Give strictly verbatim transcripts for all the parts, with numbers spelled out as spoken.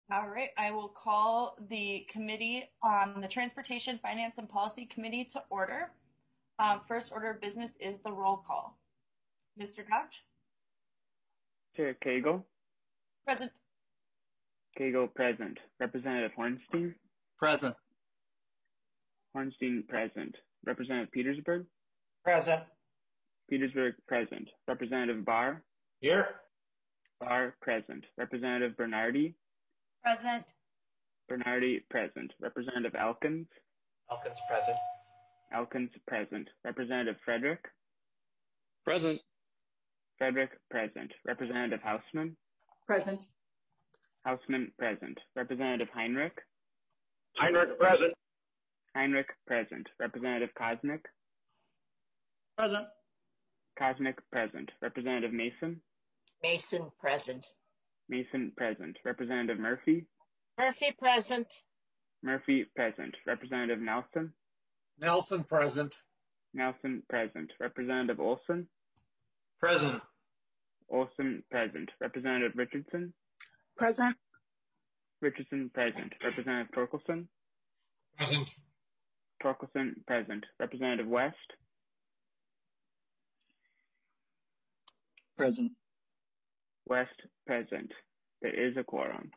All right, I will call the committee on the Transportation, Finance, and Policy Committee to order. Um, first order of business is the roll call. Mister Dodge? Chair Cagle? Present. Cagle present. Representative Hornstein? Present. Hornstein present. Representative Petersburg? Present. Petersburg present. Representative Barr? Here. Barr present. Representative Bernardi? Present. Bernardi present. Representative Elkins? Elkins present. Elkins present. Representative Frederick? Present. Frederick present. Representative Hausman? Present. Hausman present. Representative Heinrich? Heinrich present. Heinrich present. Representative Kosnick? Present. Kosnick present. Representative Mason? Mason present. Mason present. Representative Murphy? Murphy present. Murphy present. Representative Nelson? Nelson present. Nelson present. Representative Olson? Present. Olson present. Representative Richardson? Present. Richardson present. Representative Torkelson? Present. Torkelson present. Representative West? Present. West present. There is a quorum.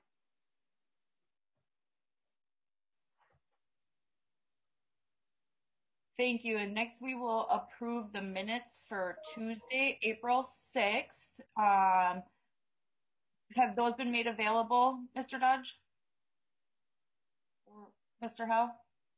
Thank you. And next we will approve the minutes for Tuesday, April sixth. Um, have those been made available, Mister Dodge? Or Mister Howe?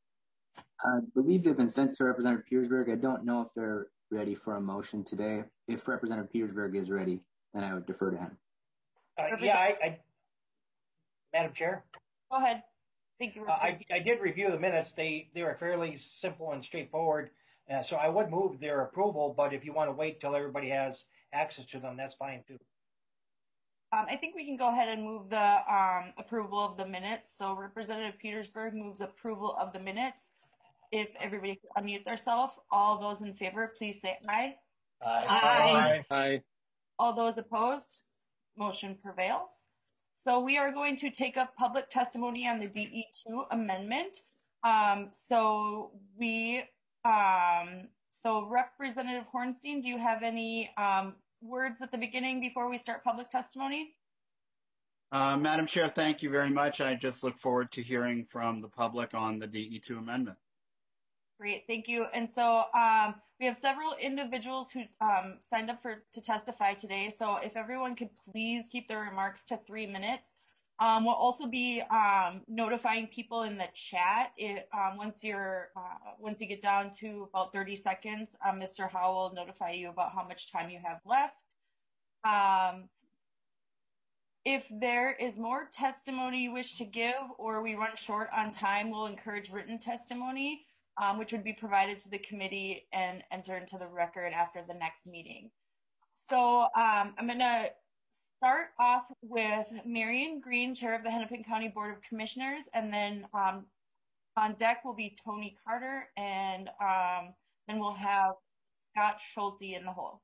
I believe they've been sent to Representative Petersburg. I don't know if they're ready for a motion today. If Representative Petersburg is ready, then I would defer to him. Uh, yeah, I, I, Madam Chair. Go ahead. Thank you. Uh, I, I did review the minutes. They they were fairly simple and straightforward. Uh, so I would move their approval, but if you want to wait till everybody has access to them, that's fine too. Um, I think we can go ahead and move the um, approval of the minutes. So Representative Petersburg moves approval of the minutes. If everybody can unmute themselves, all those in favor, please say aye. Aye. Aye. Aye. All those opposed, motion prevails. So we are going to take up public testimony on the D E two amendment. Um, so we, um, so Representative Hornstein, do you have any um, words at the beginning before we start public testimony? Uh, Madam Chair, thank you very much. I just look forward to hearing from the public on the D E two amendment. Great, thank you. And so um, we have several individuals who um, signed up for to testify today. So if everyone could please keep their remarks to three minutes. Um, we'll also be um, notifying people in the chat if, um, once you're uh, once you get down to about thirty seconds. Um, Mister Howell will notify you about how much time you have left. Um, if there is more testimony you wish to give, or we run short on time, we'll encourage written testimony. Um, which would be provided to the committee and entered into the record after the next meeting. So um, I'm going to start off with Marion Green, Chair of the Hennepin County Board of Commissioners, and then um, on deck will be Tony Carter, and um, then we'll have Scott Schulte in the hole.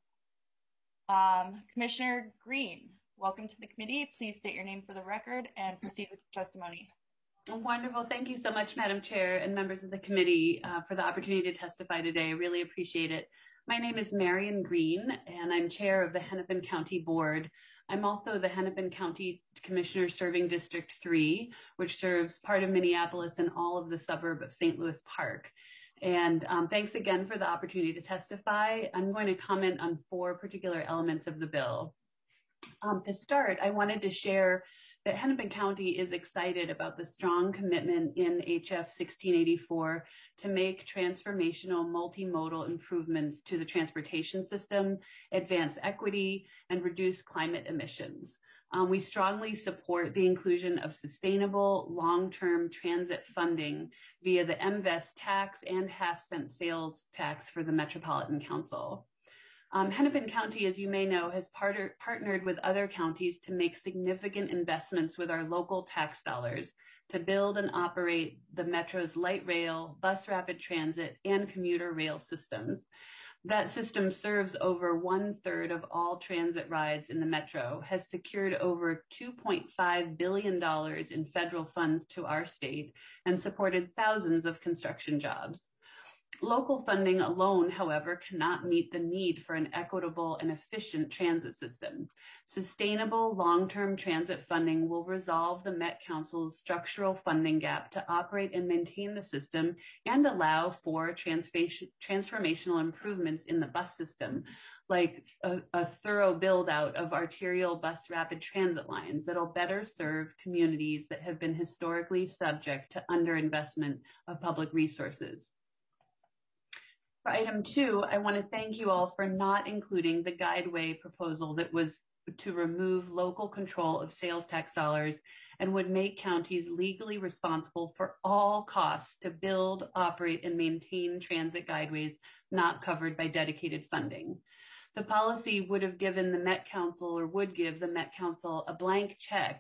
Um, Commissioner Green, welcome to the committee. Please state your name for the record and proceed with your testimony. Wonderful. Thank you so much, Madam Chair and members of the committee uh, for the opportunity to testify today. I really appreciate it. My name is Marion Green, and I'm chair of the Hennepin County Board. I'm also the Hennepin County Commissioner serving District three, which serves part of Minneapolis and all of the suburb of Saint Louis Park. And um, thanks again for the opportunity to testify. I'm going to comment on four particular elements of the bill. Um, to start, I wanted to share that Hennepin County is excited about the strong commitment in H F sixteen eighty-four to make transformational multimodal improvements to the transportation system, advance equity, and reduce climate emissions. Um, we strongly support the inclusion of sustainable long-term transit funding via the M V E S tax and half-cent sales tax for the Metropolitan Council. Um, Hennepin County, as you may know, has part- partnered with other counties to make significant investments with our local tax dollars to build and operate the Metro's light rail, bus rapid transit, and commuter rail systems. That system serves over one third of all transit rides in the metro, has secured over two point five billion dollars in federal funds to our state, and supported thousands of construction jobs. Local funding alone, however, cannot meet the need for an equitable and efficient transit system. Sustainable long-term transit funding will resolve the Met Council's structural funding gap to operate and maintain the system and allow for transformational improvements in the bus system, like a, a thorough build-out of arterial bus rapid transit lines that'll better serve communities that have been historically subject to underinvestment of public resources. For item two, I want to thank you all for not including the Guideway proposal that was to remove local control of sales tax dollars and would make counties legally responsible for all costs to build, operate, and maintain transit guideways not covered by dedicated funding. The policy would have given the Met Council, or would give the Met Council, a blank check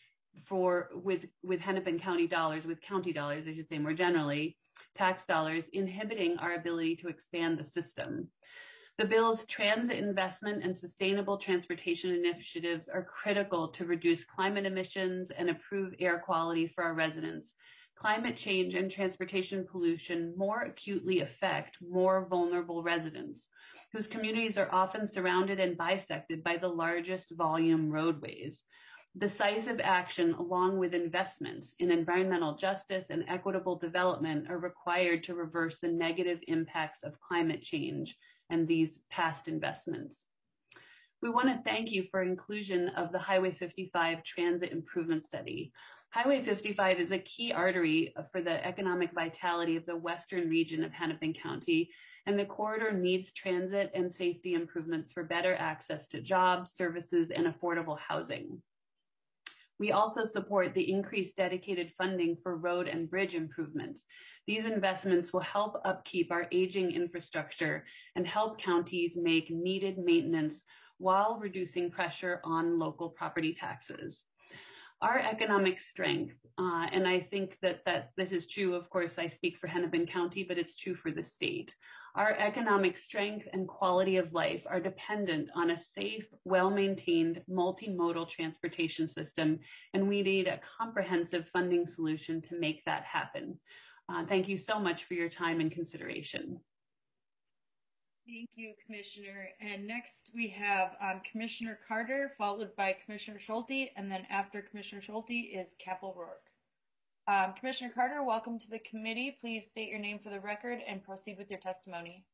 for with with Hennepin County dollars, with county dollars, I should say more generally, tax dollars, inhibiting our ability to expand the system. The bill's transit investment and sustainable transportation initiatives are critical to reduce climate emissions and improve air quality for our residents. Climate change and transportation pollution more acutely affect more vulnerable residents, whose communities are often surrounded and bisected by the largest volume roadways. Decisive action, along with investments in environmental justice and equitable development, are required to reverse the negative impacts of climate change and these past investments. We want to thank you for inclusion of the Highway fifty-five Transit Improvement Study. Highway fifty-five is a key artery for the economic vitality of the western region of Hennepin County, and the corridor needs transit and safety improvements for better access to jobs, services, and affordable housing. We also support the increased dedicated funding for road and bridge improvements. These investments will help upkeep our aging infrastructure and help counties make needed maintenance while reducing pressure on local property taxes. Our economic strength, uh, and I think that, that this is true, of course, I speak for Hennepin County, but it's true for the state. Our economic strength and quality of life are dependent on a safe, well-maintained, multimodal transportation system, and we need a comprehensive funding solution to make that happen. Uh, thank you so much for your time and consideration. Thank you, Commissioner. And next we have um, Commissioner Carter, followed by Commissioner Schulte, and then after Commissioner Schulte is Kappel Rourke. Um, Commissioner Carter, welcome to the committee. Please state your name for the record and proceed with your testimony.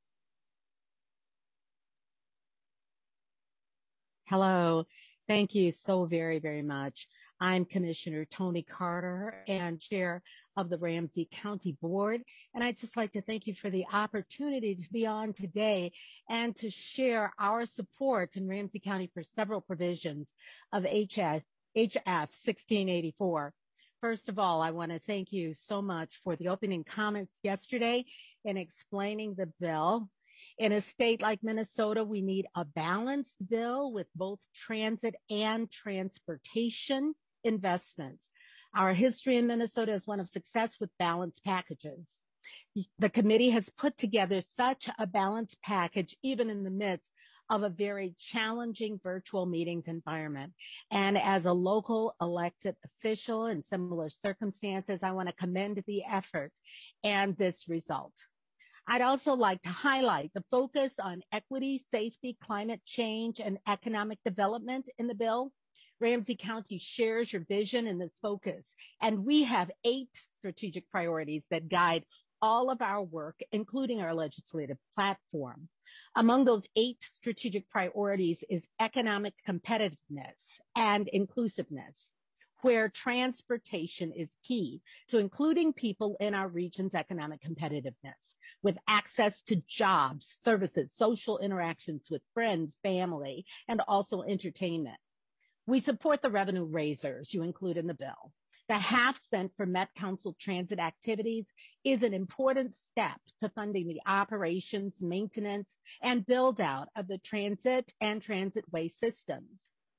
Hello. Thank you so very, very much. I'm Commissioner Tony Carter and Chair of the Ramsey County Board. And I'd just like to thank you for the opportunity to be on today and to share our support in Ramsey County for several provisions of H F sixteen eighty-four. First of all, I want to thank you so much for the opening comments yesterday in explaining the bill. In a state like Minnesota, we need a balanced bill with both transit and transportation investments. Our history in Minnesota is one of success with balanced packages. The committee has put together such a balanced package, even in the midst of a very challenging virtual meetings environment. And as a local elected official in similar circumstances, I want to commend the effort and this result. I'd also like to highlight the focus on equity, safety, climate change, and economic development in the bill. Ramsey County shares your vision in this focus, and we have eight strategic priorities that guide all of our work, including our legislative platform. Among those eight strategic priorities is economic competitiveness and inclusiveness, where transportation is key to including people in our region's economic competitiveness, with access to jobs, services, social interactions with friends, family, and also entertainment. We support the revenue raisers you include in the bill. The half cent for Met Council transit activities is an important step to funding the operations, maintenance, and build out of the transit and transitway systems.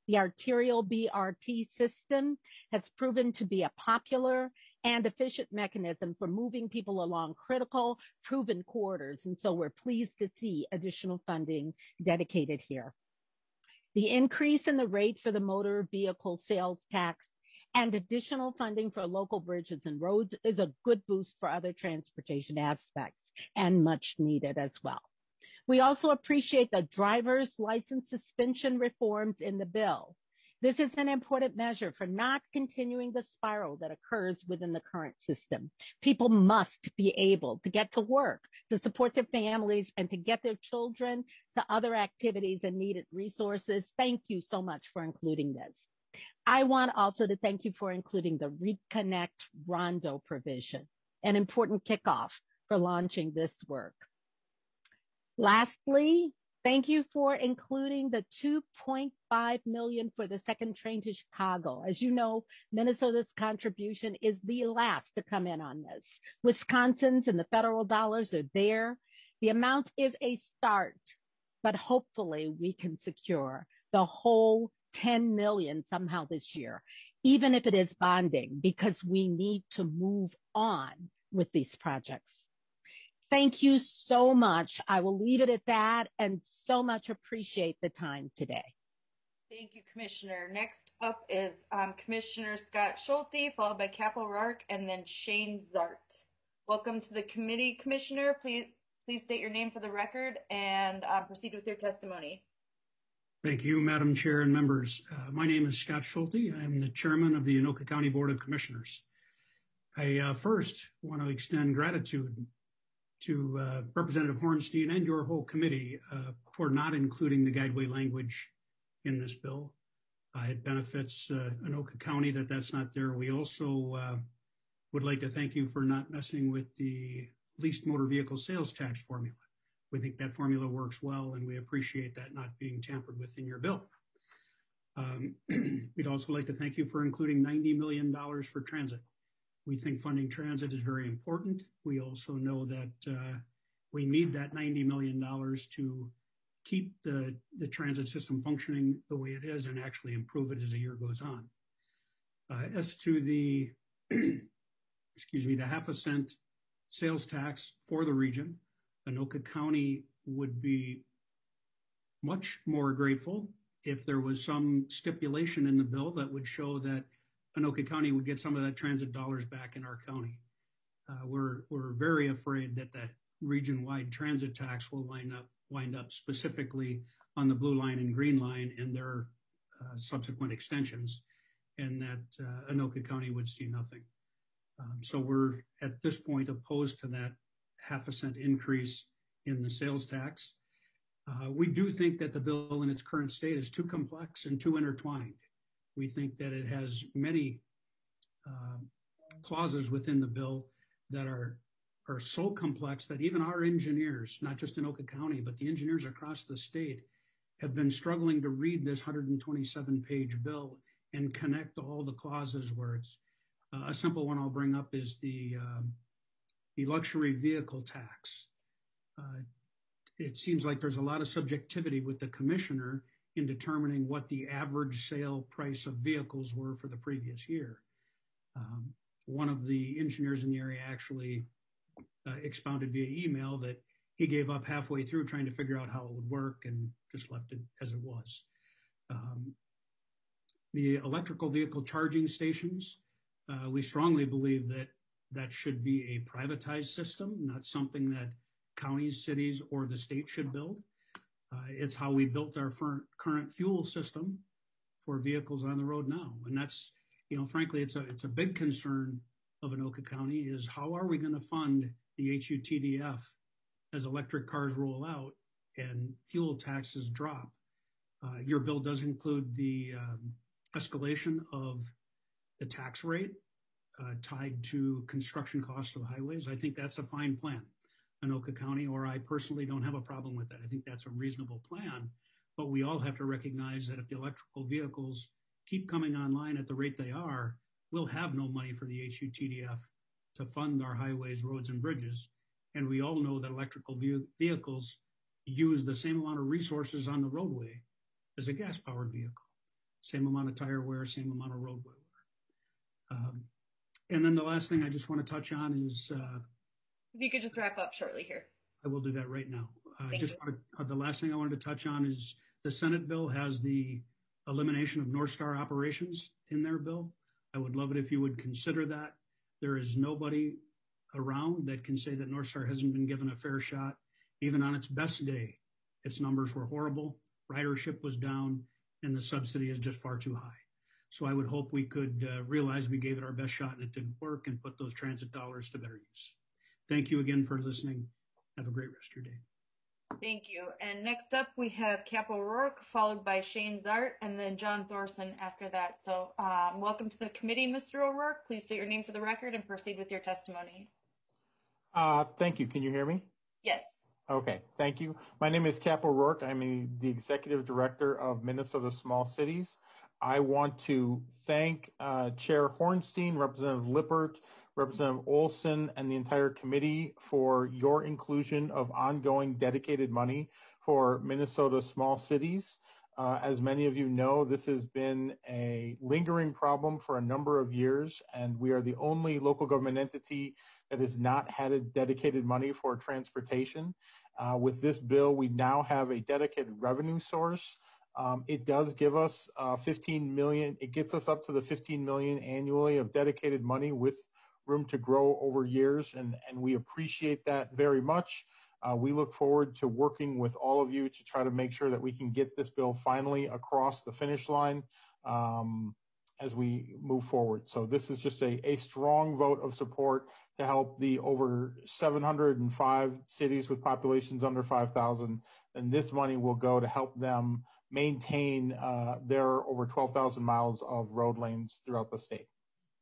The arterial B R T system has proven to be a popular and efficient mechanism for moving people along critical, proven corridors. And so we're pleased to see additional funding dedicated here. The increase in the rate for the motor vehicle sales tax and additional funding for local bridges and roads is a good boost for other transportation aspects and much needed as well. We also appreciate the driver's license suspension reforms in the bill. This is an important measure for not continuing the spiral that occurs within the current system. People must be able to get to work, to support their families, and to get their children to other activities and needed resources. Thank you so much for including this. I want also to thank you for including the Reconnect Rondo provision, an important kickoff for launching this work. Lastly, thank you for including the two point five million dollars for the second train to Chicago. As you know, Minnesota's contribution is the last to come in on this. Wisconsin's and the federal dollars are there. The amount is a start, but hopefully we can secure the whole ten million dollars somehow this year, even if it is bonding, because we need to move on with these projects. Thank you so much. I will leave it at that and so much appreciate the time today. Thank you, Commissioner. Next up is um, Commissioner Scott Schulte, followed by Cap O'Rourke, and then Shane Zart. Welcome to the committee, Commissioner. Please, please state your name for the record and uh, proceed with your testimony. Thank you, Madam Chair and members. Uh, my name is Scott Schulte. I am the chairman of the Anoka County Board of Commissioners. I uh, first want to extend gratitude to uh, Representative Hornstein and your whole committee uh, for not including the guideway language in this bill. Uh, it benefits uh, Anoka County that that's not there. We also uh, would like to thank you for not messing with the leased motor vehicle sales tax formula. We think that formula works well, and we appreciate that not being tampered with in your bill. Um, we'd also like to thank you for including ninety million dollars for transit. We think funding transit is very important. We also know that uh, we need that ninety million dollars to keep the, the transit system functioning the way it is and actually improve it as the year goes on. Uh, as to the, excuse me, the half a cent sales tax for the region, Anoka County would be much more grateful if there was some stipulation in the bill that would show that Anoka County would get some of that transit dollars back in our county. Uh, we're we're very afraid that the region-wide transit tax will wind up wind up specifically on the blue line and green line and their uh, subsequent extensions, and that uh, Anoka County would see nothing. Um, so we're at this point opposed to that half a cent increase in the sales tax. Uh, we do think that the bill in its current state is too complex and too intertwined. We think that it has many uh, clauses within the bill that are, are so complex that even our engineers, not just in Anoka County, but the engineers across the state, have been struggling to read this one hundred twenty-seven page bill and connect all the clauses where it's uh, a simple one I'll bring up is the, um, the luxury vehicle tax. Uh, it seems like there's a lot of subjectivity with the commissioner in determining what the average sale price of vehicles were for the previous year. Um, one of the engineers in the area actually uh, expounded via email that he gave up halfway through trying to figure out how it would work and just left it as it was. Um, the electrical vehicle charging stations, uh, we strongly believe that that should be a privatized system, not something that counties, cities, or the state should build. Uh, it's how we built our current fuel system for vehicles on the road now. And that's, you know, frankly, it's a, it's a big concern of Anoka County is how are we going to fund the H U T D F as electric cars roll out and fuel taxes drop? Uh, your bill does include the um, escalation of the tax rate uh, tied to construction costs of highways. I think that's a fine plan. Anoka County, or I personally don't have a problem with that. I think that's a reasonable plan, but we all have to recognize that if the electrical vehicles keep coming online at the rate they are, we'll have no money for the H U T D F to fund our highways, roads, and bridges. And we all know that electrical ve- vehicles use the same amount of resources on the roadway as a gas-powered vehicle. same amount of tire wear, same amount of roadway wear. Um, and then the last thing I just want to touch on is, uh, if you could just wrap up shortly here. I will do that right now. Uh, Thank just you. wanted, uh, the last thing I wanted to touch on is the Senate bill has the elimination of North Star operations in their bill. I would love it if you would consider that. There is nobody around that can say that North Star hasn't been given a fair shot. Even on its best day, its numbers were horrible, ridership was down, and the subsidy is just far too high. So I would hope we could uh, realize we gave it our best shot and it didn't work and put those transit dollars to better use. Thank you again for listening. Have a great rest of your day. Thank you. And next up, we have Cap O'Rourke, followed by Shane Zart, and then John Thorson after that. So um, welcome to the committee, Mister O'Rourke. Please state your name for the record and proceed with your testimony. Uh, thank you. Can you hear me? Yes. Okay, thank you. My name is Cap O'Rourke. I'm a, the Executive Director of Minnesota Small Cities. I want to thank uh, Chair Hornstein, Representative Lippert, Representative Olson, and the entire committee for your inclusion of ongoing dedicated money for Minnesota small cities. Uh, as many of you know, this has been a lingering problem for a number of years, and we are the only local government entity that has not had a dedicated money for transportation. Uh, with this bill, we now have a dedicated revenue source. Um, it does give us uh, fifteen million. It gets us up to the fifteen million annually of dedicated money with room to grow over years, and, and we appreciate that very much. Uh, we look forward to working with all of you to try to make sure that we can get this bill finally across the finish line um, as we move forward. So this is just a, a strong vote of support to help the over seven hundred five cities with populations under five thousand, and this money will go to help them maintain uh, their over twelve thousand miles of road lanes throughout the state.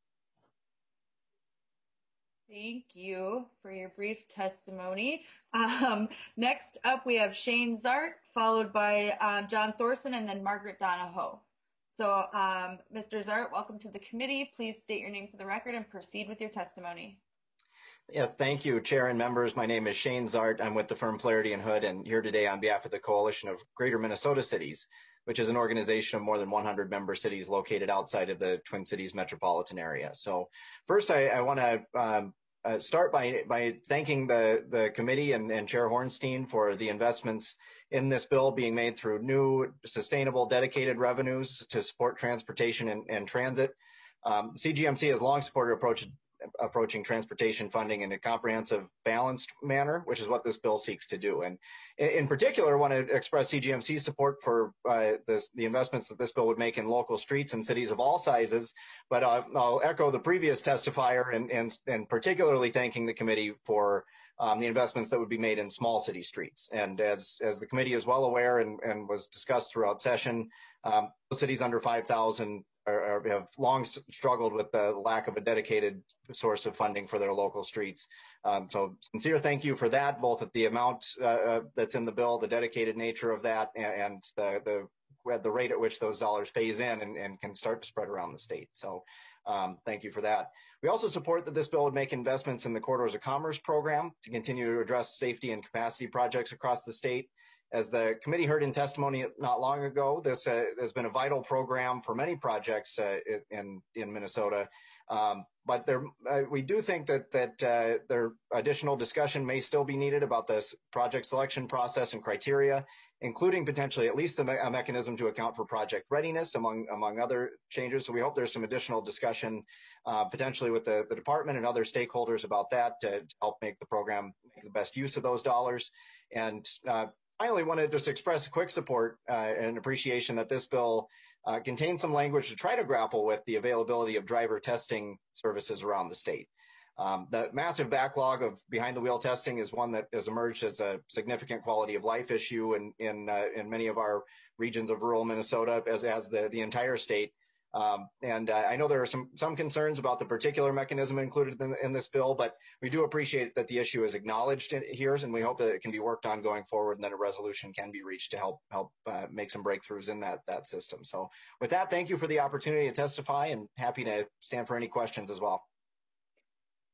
Thank you for your brief testimony. Um, next up, we have Shane Zart, followed by um, John Thorson, and then Margaret Donahoe. So, um, Mister Zart, welcome to the committee. Please state your name for the record and proceed with your testimony. Yes, thank you, Chair and members. My name is Shane Zart. I'm with the firm Flaherty and Hood, and here today on behalf of the Coalition of Greater Minnesota Cities, which is an organization of more than one hundred member cities located outside of the Twin Cities metropolitan area. So first, I, I want to um, uh, start by, by thanking the, the committee and, and Chair Hornstein for the investments in this bill being made through new, sustainable, dedicated revenues to support transportation and, and transit. Um, C G M C has long supported approach approaching transportation funding in a comprehensive, balanced manner, which is what this bill seeks to do. And in particular, I want to express C G M C's support for uh, this, the investments that this bill would make in local streets and cities of all sizes. But uh, I'll echo the previous testifier and, and, and particularly thanking the committee for um, the investments that would be made in small city streets. And as, as the committee is well aware and, and was discussed throughout session, um, cities under five thousand Are, are, have long struggled with the lack of a dedicated source of funding for their local streets. Um, so sincere thank you for that, both at the amount uh, that's in the bill, the dedicated nature of that, and, and the, the, the rate at which those dollars phase in and, and can start to spread around the state. So um, thank you for that. We also support that this bill would make investments in the Corridors of Commerce program to continue to address safety and capacity projects across the state. As the committee heard in testimony not long ago, this uh, has been a vital program for many projects uh, in, in Minnesota. Um, but there, uh, we do think that, that uh, there additional discussion may still be needed about this project selection process and criteria, including potentially at least a, me a mechanism to account for project readiness, among, among other changes. So we hope there's some additional discussion uh, potentially with the, the department and other stakeholders about that to help make the program make the best use of those dollars. And uh, Finally, I want to just express quick support uh, and appreciation that this bill uh, contains some language to try to grapple with the availability of driver testing services around the state. Um, the massive backlog of behind-the-wheel testing is one that has emerged as a significant quality of life issue in in, uh, in many of our regions of rural Minnesota, as as the the entire state. Um, and uh, I know there are some some concerns about the particular mechanism included in, in this bill, but we do appreciate that the issue is acknowledged in, here, and we hope that it can be worked on going forward, and that a resolution can be reached to help help uh, make some breakthroughs in that that system. So, with that, thank you for the opportunity to testify, and happy to stand for any questions as well.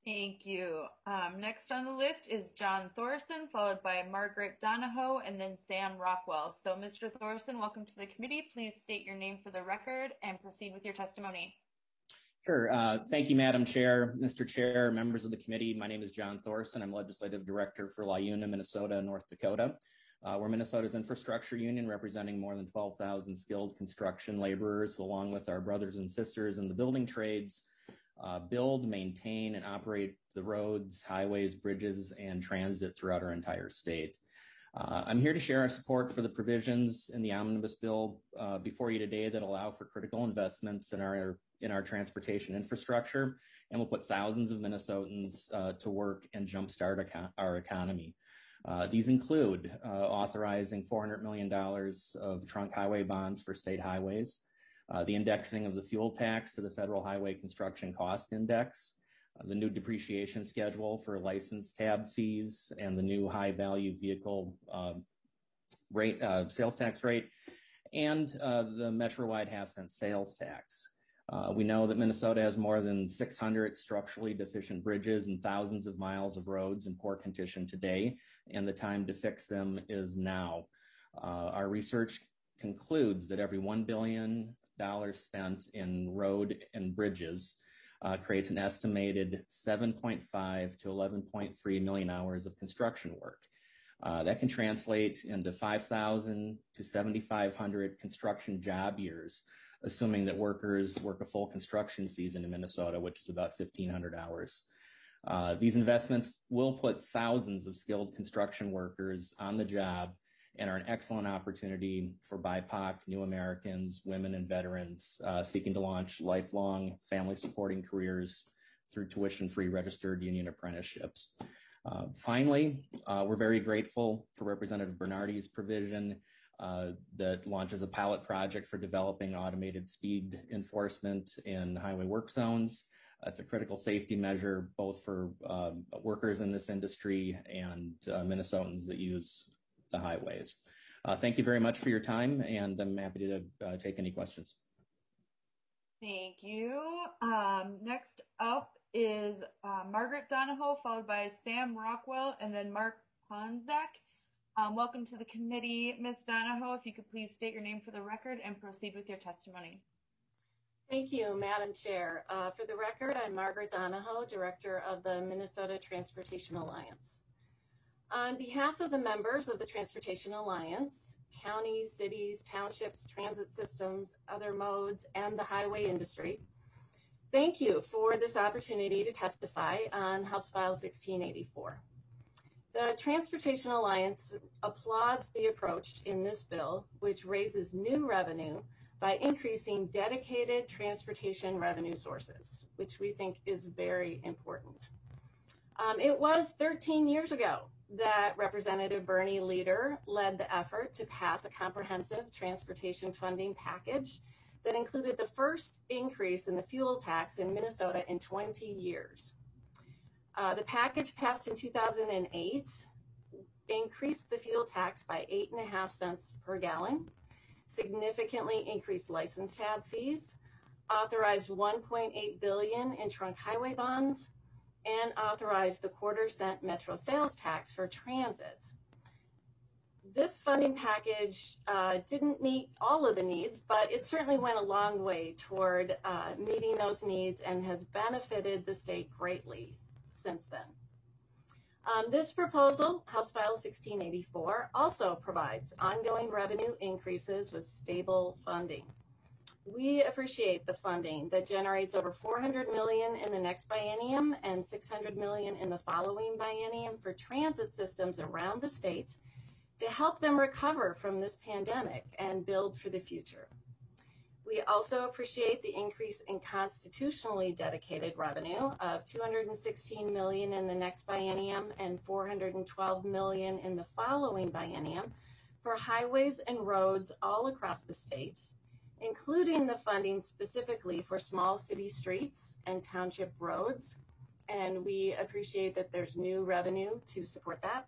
Thank you. Um, next on the list is John Thorson, followed by Margaret Donahoe, and then Sam Rockwell. So, Mister Thorson, welcome to the committee. Please state your name for the record and proceed with your testimony. Sure. Uh, thank you, Madam Chair, Mister Chair, members of the committee. My name is John Thorson. I'm Legislative Director for LIUNA, Minnesota, North Dakota. Uh, we're Minnesota's infrastructure union representing more than twelve thousand skilled construction laborers, along with our brothers and sisters in the building trades, uh, build, maintain, and operate the roads, highways, bridges, and transit throughout our entire state. Uh, I'm here to share our support for the provisions in the omnibus bill uh, before you today that allow for critical investments in our in our transportation infrastructure, and will put thousands of Minnesotans uh, to work and jumpstart econ- our economy. Uh, these include uh, authorizing four hundred million dollars of trunk highway bonds for state highways, uh, the indexing of the fuel tax to the Federal Highway Construction Cost Index, uh, the new depreciation schedule for license tab fees, and the new high value vehicle uh, rate uh, sales tax rate, and uh, the Metro-wide half cent sales tax. Uh, we know that Minnesota has more than six hundred structurally deficient bridges and thousands of miles of roads in poor condition today, and the time to fix them is now. Uh, our research concludes that every one billion dollars spent in road and bridges uh, creates an estimated seven point five to eleven point three million hours of construction work. Uh, that can translate into five thousand to seventy-five hundred construction job years, assuming that workers work a full construction season in Minnesota, which is about fifteen hundred hours. Uh, these investments will put thousands of skilled construction workers on the job and are an excellent opportunity for B I P O C, new Americans, women, and veterans uh, seeking to launch lifelong family-supporting careers through tuition-free registered union apprenticeships. Uh, finally, uh, we're very grateful for Representative Bernardi's provision uh, that launches a pilot project for developing automated speed enforcement in highway work zones. It's a critical safety measure both for uh, workers in this industry and uh, Minnesotans that use the highways. Uh, thank you very much for your time, and I'm happy to uh, take any questions. Thank you. Um, next up is uh, Margaret Donahoe, followed by Sam Rockwell, and then Mark Ponzak. Um, welcome to the committee. Miz Donahoe, if you could please state your name for the record and proceed with your testimony. Thank you, Madam Chair. Uh, for the record, I'm Margaret Donahoe, Director of the Minnesota Transportation Alliance. On behalf of the members of the Transportation Alliance, counties, cities, townships, transit systems, other modes, and the highway industry, thank you for this opportunity to testify on House File sixteen eighty-four. The Transportation Alliance applauds the approach in this bill, which raises new revenue by increasing dedicated transportation revenue sources, which we think is very important. Um, it was thirteen years ago that Representative Bernie Leder led the effort to pass a comprehensive transportation funding package that included the first increase in the fuel tax in Minnesota in twenty years. Uh, the package passed in two thousand eight increased the fuel tax by eight and a half cents per gallon, significantly increased license tab fees, authorized one point eight billion dollars in trunk highway bonds, and authorized the quarter cent Metro sales tax for transit. This funding package uh, didn't meet all of the needs, but it certainly went a long way toward uh, meeting those needs and has benefited the state greatly since then. Um, this proposal, House File sixteen eighty-four, also provides ongoing revenue increases with stable funding. We appreciate the funding that generates over four hundred million dollars in the next biennium and six hundred million dollars in the following biennium for transit systems around the state to help them recover from this pandemic and build for the future. We also appreciate the increase in constitutionally dedicated revenue of two hundred sixteen million dollars in the next biennium and four hundred twelve million dollars in the following biennium for highways and roads all across the state, including the funding specifically for small city streets and township roads. And we appreciate that there's new revenue to support that.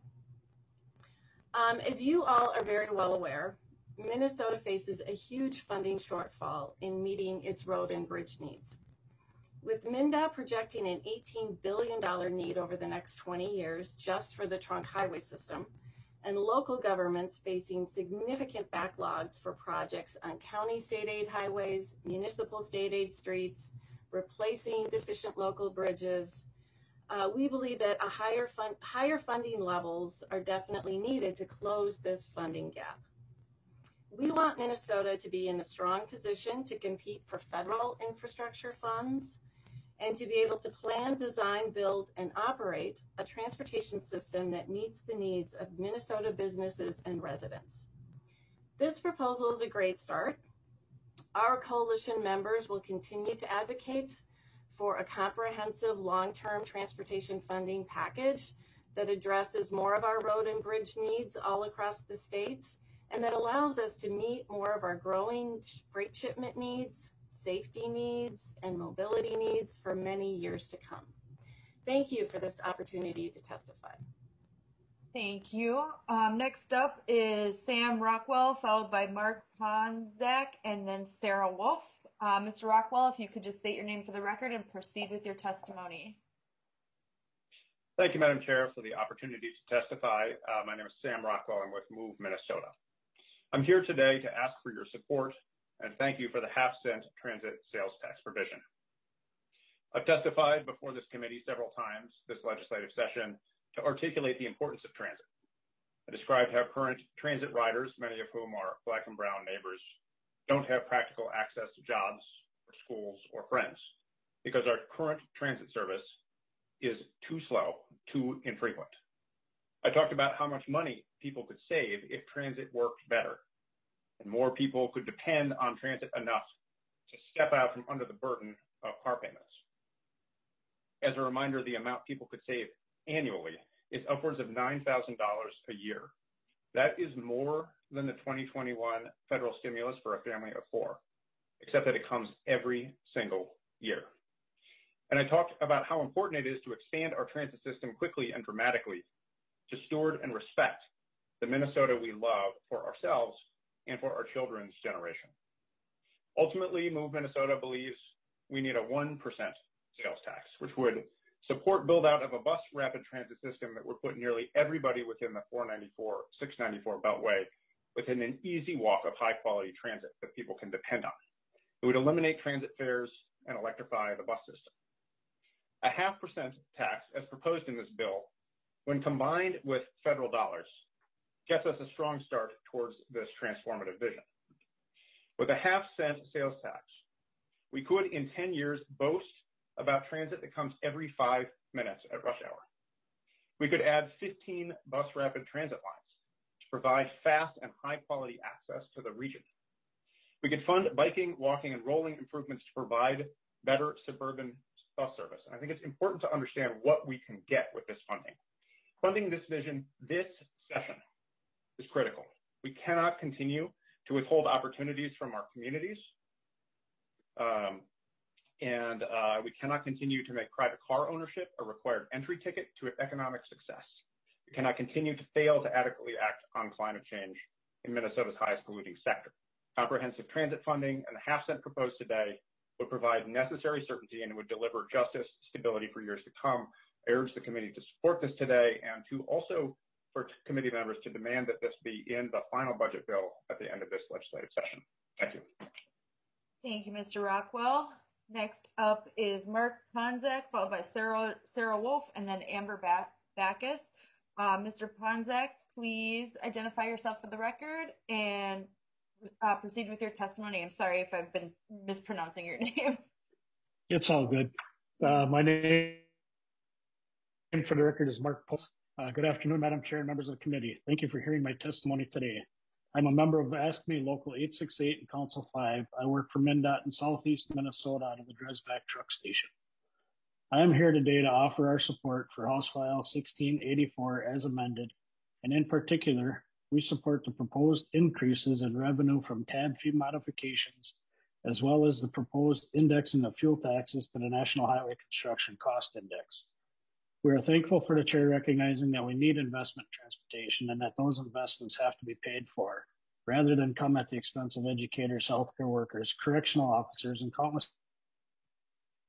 Um, as you all are very well aware, Minnesota faces a huge funding shortfall in meeting its road and bridge needs. With MnDOT projecting an eighteen billion dollars need over the next twenty years just for the trunk highway system, and local governments facing significant backlogs for projects on county state aid highways, municipal state aid streets, replacing deficient local bridges, uh, we believe that a higher, fund, higher funding levels are definitely needed to close this funding gap. We want Minnesota to be in a strong position to compete for federal infrastructure funds and to be able to plan, design, build, and operate a transportation system that meets the needs of Minnesota businesses and residents. This proposal is a great start. Our coalition members will continue to advocate for a comprehensive long-term transportation funding package that addresses more of our road and bridge needs all across the state and that allows us to meet more of our growing freight shipment needs, safety needs, and mobility needs for many years to come. Thank you for this opportunity to testify. Thank you. Um, next up is Sam Rockwell, followed by Mark Ponzak, and then Sarah Wolf. Uh, Mister Rockwell, if you could just state your name for the record and proceed with your testimony. Thank you, Madam Chair, for the opportunity to testify. Uh, my name is Sam Rockwell. I'm with Move Minnesota. I'm here today to ask for your support and thank you for the half cent transit sales tax provision. I've testified before this committee several times this legislative session to articulate the importance of transit. I described how current transit riders, many of whom are Black and brown neighbors, don't have practical access to jobs or schools or friends because our current transit service is too slow, too infrequent. I talked about how much money people could save if transit worked better and more people could depend on transit enough to step out from under the burden of car payments. As a reminder, the amount people could save annually is upwards of nine thousand dollars a year. That is more than the twenty twenty-one federal stimulus for a family of four, except that it comes every single year. And I talked about how important it is to expand our transit system quickly and dramatically to steward and respect the Minnesota we love for ourselves and for our children's generation. Ultimately, Move Minnesota believes we need a one percent sales tax, which would support build out of a bus rapid transit system that would put nearly everybody within the four ninety-four, six ninety-four Beltway within an easy walk of high quality transit that people can depend on. It would eliminate transit fares and electrify the bus system. A half percent tax, as proposed in this bill, when combined with federal dollars, gets us a strong start towards this transformative vision. With a half cent sales tax, we could in ten years boast about transit that comes every five minutes at rush hour. We could add fifteen bus rapid transit lines to provide fast and high quality access to the region. We could fund biking, walking, and rolling improvements to provide better suburban bus service. And I think it's important to understand what we can get with this funding. Funding this vision this session is critical. We cannot continue to withhold opportunities from our communities. Um, and uh, we cannot continue to make private car ownership a required entry ticket to economic success. We cannot continue to fail to adequately act on climate change in Minnesota's highest polluting sector. Comprehensive transit funding and the half cent proposed today would provide necessary certainty and would deliver justice, stability for years to come. I urge the committee to support this today and to also for committee members to demand that this be in the final budget bill at the end of this legislative session. Thank you. Thank you, Mister Rockwell. Next up is Mark Ponzak, followed by Sarah, Sarah Wolf, and then Amber Backus. Uh, Mister Ponzak, please identify yourself for the record and uh, proceed with your testimony. I'm sorry if I've been mispronouncing your name. It's all good. Uh, my name for the record is Mark Ponzak. Uh, good afternoon, Madam Chair and members of the committee. Thank you for hearing my testimony today. I'm a member of Ask Me Local eight six eight and Council five. I work for MnDOT in Southeast Minnesota out of the Dresbach Truck Station. I am here today to offer our support for House File sixteen eighty-four as amended, and in particular, we support the proposed increases in revenue from tab fee modifications, as well as the proposed indexing of fuel taxes to the National Highway Construction Cost Index. We are thankful for the chair recognizing that we need investment in transportation and that those investments have to be paid for, rather than come at the expense of educators, healthcare workers, correctional officers, and countless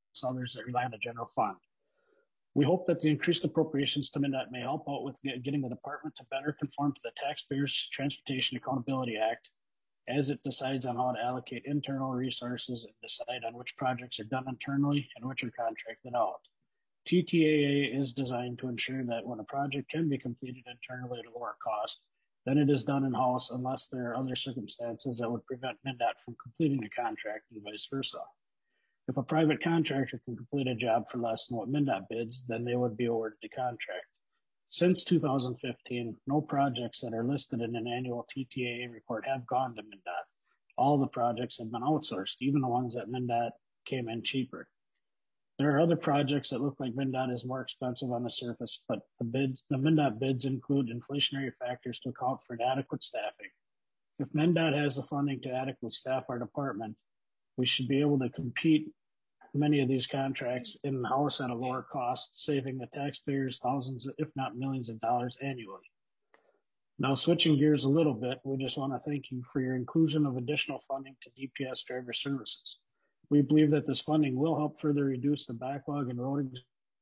others that rely on the general fund. We hope that the increased appropriations to MnDOT may help out with getting the department to better conform to the Taxpayers Transportation Accountability Act as it decides on how to allocate internal resources and decide on which projects are done internally and which are contracted out. T T A A is designed to ensure that when a project can be completed internally at a lower cost, then it is done in-house unless there are other circumstances that would prevent MnDOT from completing a contract and vice versa. If a private contractor can complete a job for less than what MnDOT bids, then they would be awarded the contract. Since two thousand fifteen, no projects that are listed in an annual T T A A report have gone to MnDOT. All the projects have been outsourced, even the ones that MnDOT came in cheaper. There are other projects that look like MnDOT is more expensive on the surface, but the bids, the MnDOT bids include inflationary factors to account for inadequate staffing. If MnDOT has the funding to adequately staff our department, we should be able to compete many of these contracts in-house at a lower cost, saving the taxpayers thousands, if not millions of dollars annually. Now, switching gears a little bit, we just want to thank you for your inclusion of additional funding to D P S driver services. We believe that this funding will help further reduce the backlog in road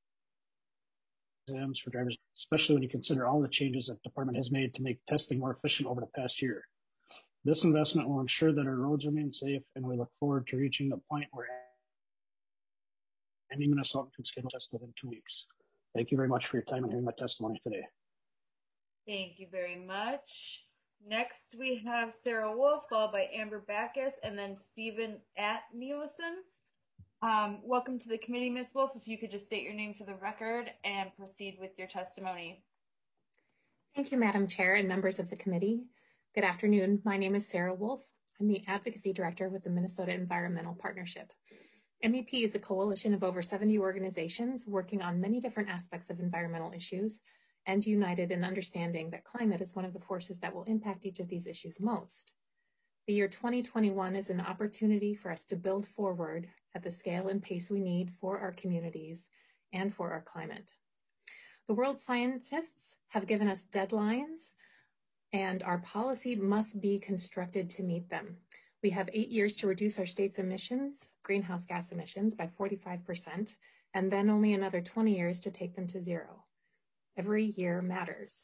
exams for drivers, especially when you consider all the changes that the department has made to make testing more efficient over the past year. This investment will ensure that our roads remain safe, and we look forward to reaching the point where any Minnesotan can schedule test within two weeks. Thank you very much for your time and hearing my testimony today. Thank you very much. Next, we have Sarah Wolf, followed by Amber Backus, and then Stephen Atnewson. Um, welcome to the committee, Miz Wolf. If you could just state your name for the record and proceed with your testimony. Thank you, Madam Chair and members of the committee. Good afternoon. My name is Sarah Wolf. I'm the Advocacy Director with the Minnesota Environmental Partnership. M E P is a coalition of over seventy organizations working on many different aspects of environmental issues and united in understanding that climate is one of the forces that will impact each of these issues most. The year twenty twenty-one is an opportunity for us to build forward at the scale and pace we need for our communities and for our climate. The world scientists have given us deadlines, and our policy must be constructed to meet them. We have eight years to reduce our state's emissions, greenhouse gas emissions, by forty-five percent, and then only another twenty years to take them to zero. Every year matters.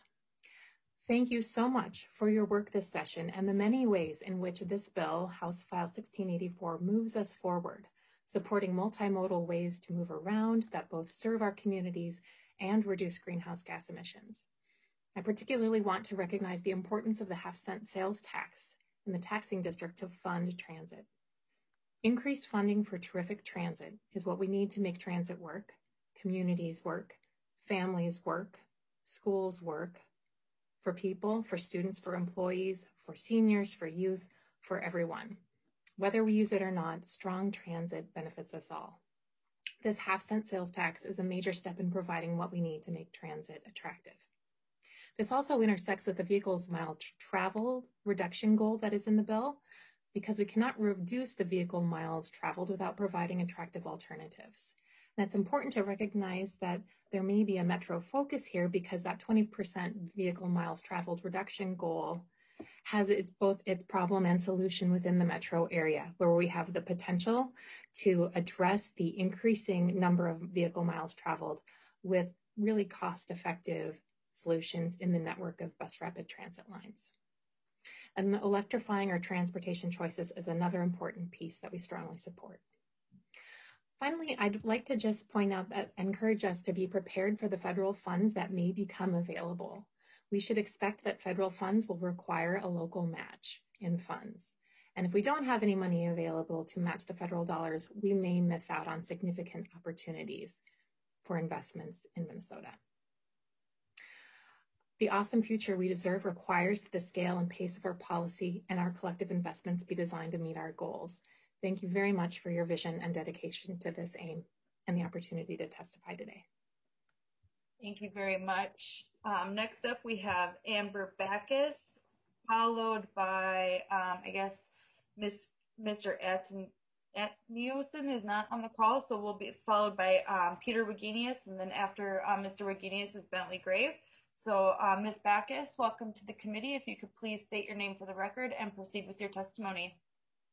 Thank you so much for your work this session and the many ways in which this bill, House File sixteen eighty-four, moves us forward, supporting multimodal ways to move around that both serve our communities and reduce greenhouse gas emissions. I particularly want to recognize the importance of the half-cent sales tax in the taxing district to fund transit. Increased funding for terrific transit is what we need to make transit work, communities work, families work, schools work, for people, for students, for employees, for seniors, for youth, for everyone. Whether we use it or not, strong transit benefits us all. This half-cent sales tax is a major step in providing what we need to make transit attractive. This also intersects with the vehicles mile traveled reduction goal that is in the bill, because we cannot reduce the vehicle miles traveled without providing attractive alternatives. And it's important to recognize that there may be a metro focus here because that twenty percent vehicle miles traveled reduction goal has its both its problem and solution within the metro area, where we have the potential to address the increasing number of vehicle miles traveled with really cost-effective solutions in the network of bus rapid transit lines. And electrifying our transportation choices is another important piece that we strongly support. Finally, I'd like to just point out that encourage us to be prepared for the federal funds that may become available. We should expect that federal funds will require a local match in funds. And if we don't have any money available to match the federal dollars, we may miss out on significant opportunities for investments in Minnesota. The awesome future we deserve requires that the scale and pace of our policy and our collective investments be designed to meet our goals. Thank you very much for your vision and dedication to this aim and the opportunity to testify today. Thank you very much. Um, next up, we have Amber Backus, followed by, um, I guess, Miss Mister Atnewson is not on the call, so we'll be followed by um, Peter Wagenius, and then after um, Mister Wagenius is Bentley Grave. So, uh, Miz Backus, welcome to the committee. If you could please state your name for the record and proceed with your testimony.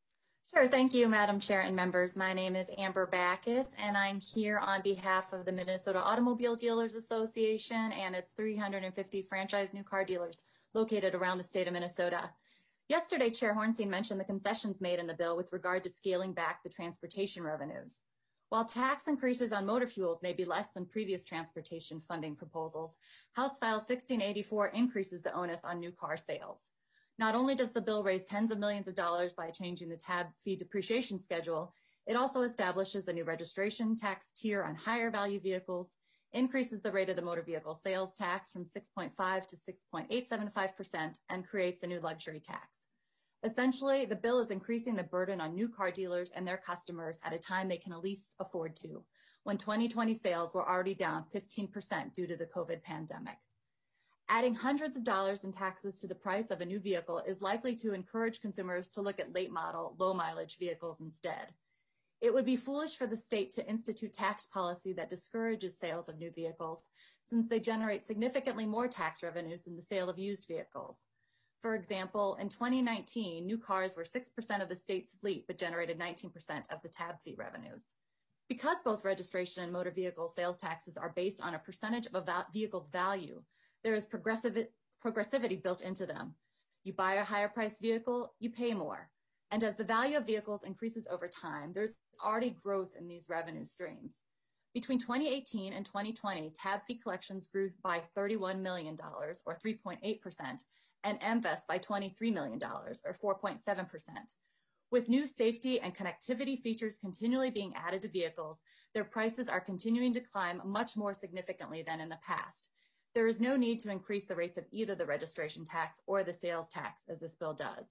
Sure. Thank you, Madam Chair and members. My name is Amber Backus, and I'm here on behalf of the Minnesota Automobile Dealers Association and its three hundred fifty franchise new car dealers located around the state of Minnesota. Yesterday, Chair Hornstein mentioned the concessions made in the bill with regard to scaling back the transportation revenues. While tax increases on motor fuels may be less than previous transportation funding proposals, House File sixteen eighty-four increases the onus on new car sales. Not only does the bill raise tens of millions of dollars by changing the tab fee depreciation schedule, it also establishes a new registration tax tier on higher value vehicles, increases the rate of the motor vehicle sales tax from six point five to six point eight seven five percent, and creates a new luxury tax. Essentially, the bill is increasing the burden on new car dealers and their customers at a time they can at least afford to, when twenty twenty sales were already down fifteen percent due to the COVID pandemic. Adding hundreds of dollars in taxes to the price of a new vehicle is likely to encourage consumers to look at late model, low mileage vehicles instead. It would be foolish for the state to institute tax policy that discourages sales of new vehicles, since they generate significantly more tax revenues than the sale of used vehicles. For example, in twenty nineteen, new cars were six percent of the state's fleet, but generated nineteen percent of the tab fee revenues. Because both registration and motor vehicle sales taxes are based on a percentage of a vehicle's value, there is progressiv- progressivity built into them. You buy a higher priced vehicle, you pay more. And as the value of vehicles increases over time, there's already growth in these revenue streams. Between twenty eighteen and twenty twenty, tab fee collections grew by thirty-one million dollars, or three point eight percent, and M V E S by twenty-three million dollars, or four point seven percent. With new safety and connectivity features continually being added to vehicles, their prices are continuing to climb much more significantly than in the past. There is no need to increase the rates of either the registration tax or the sales tax, as this bill does.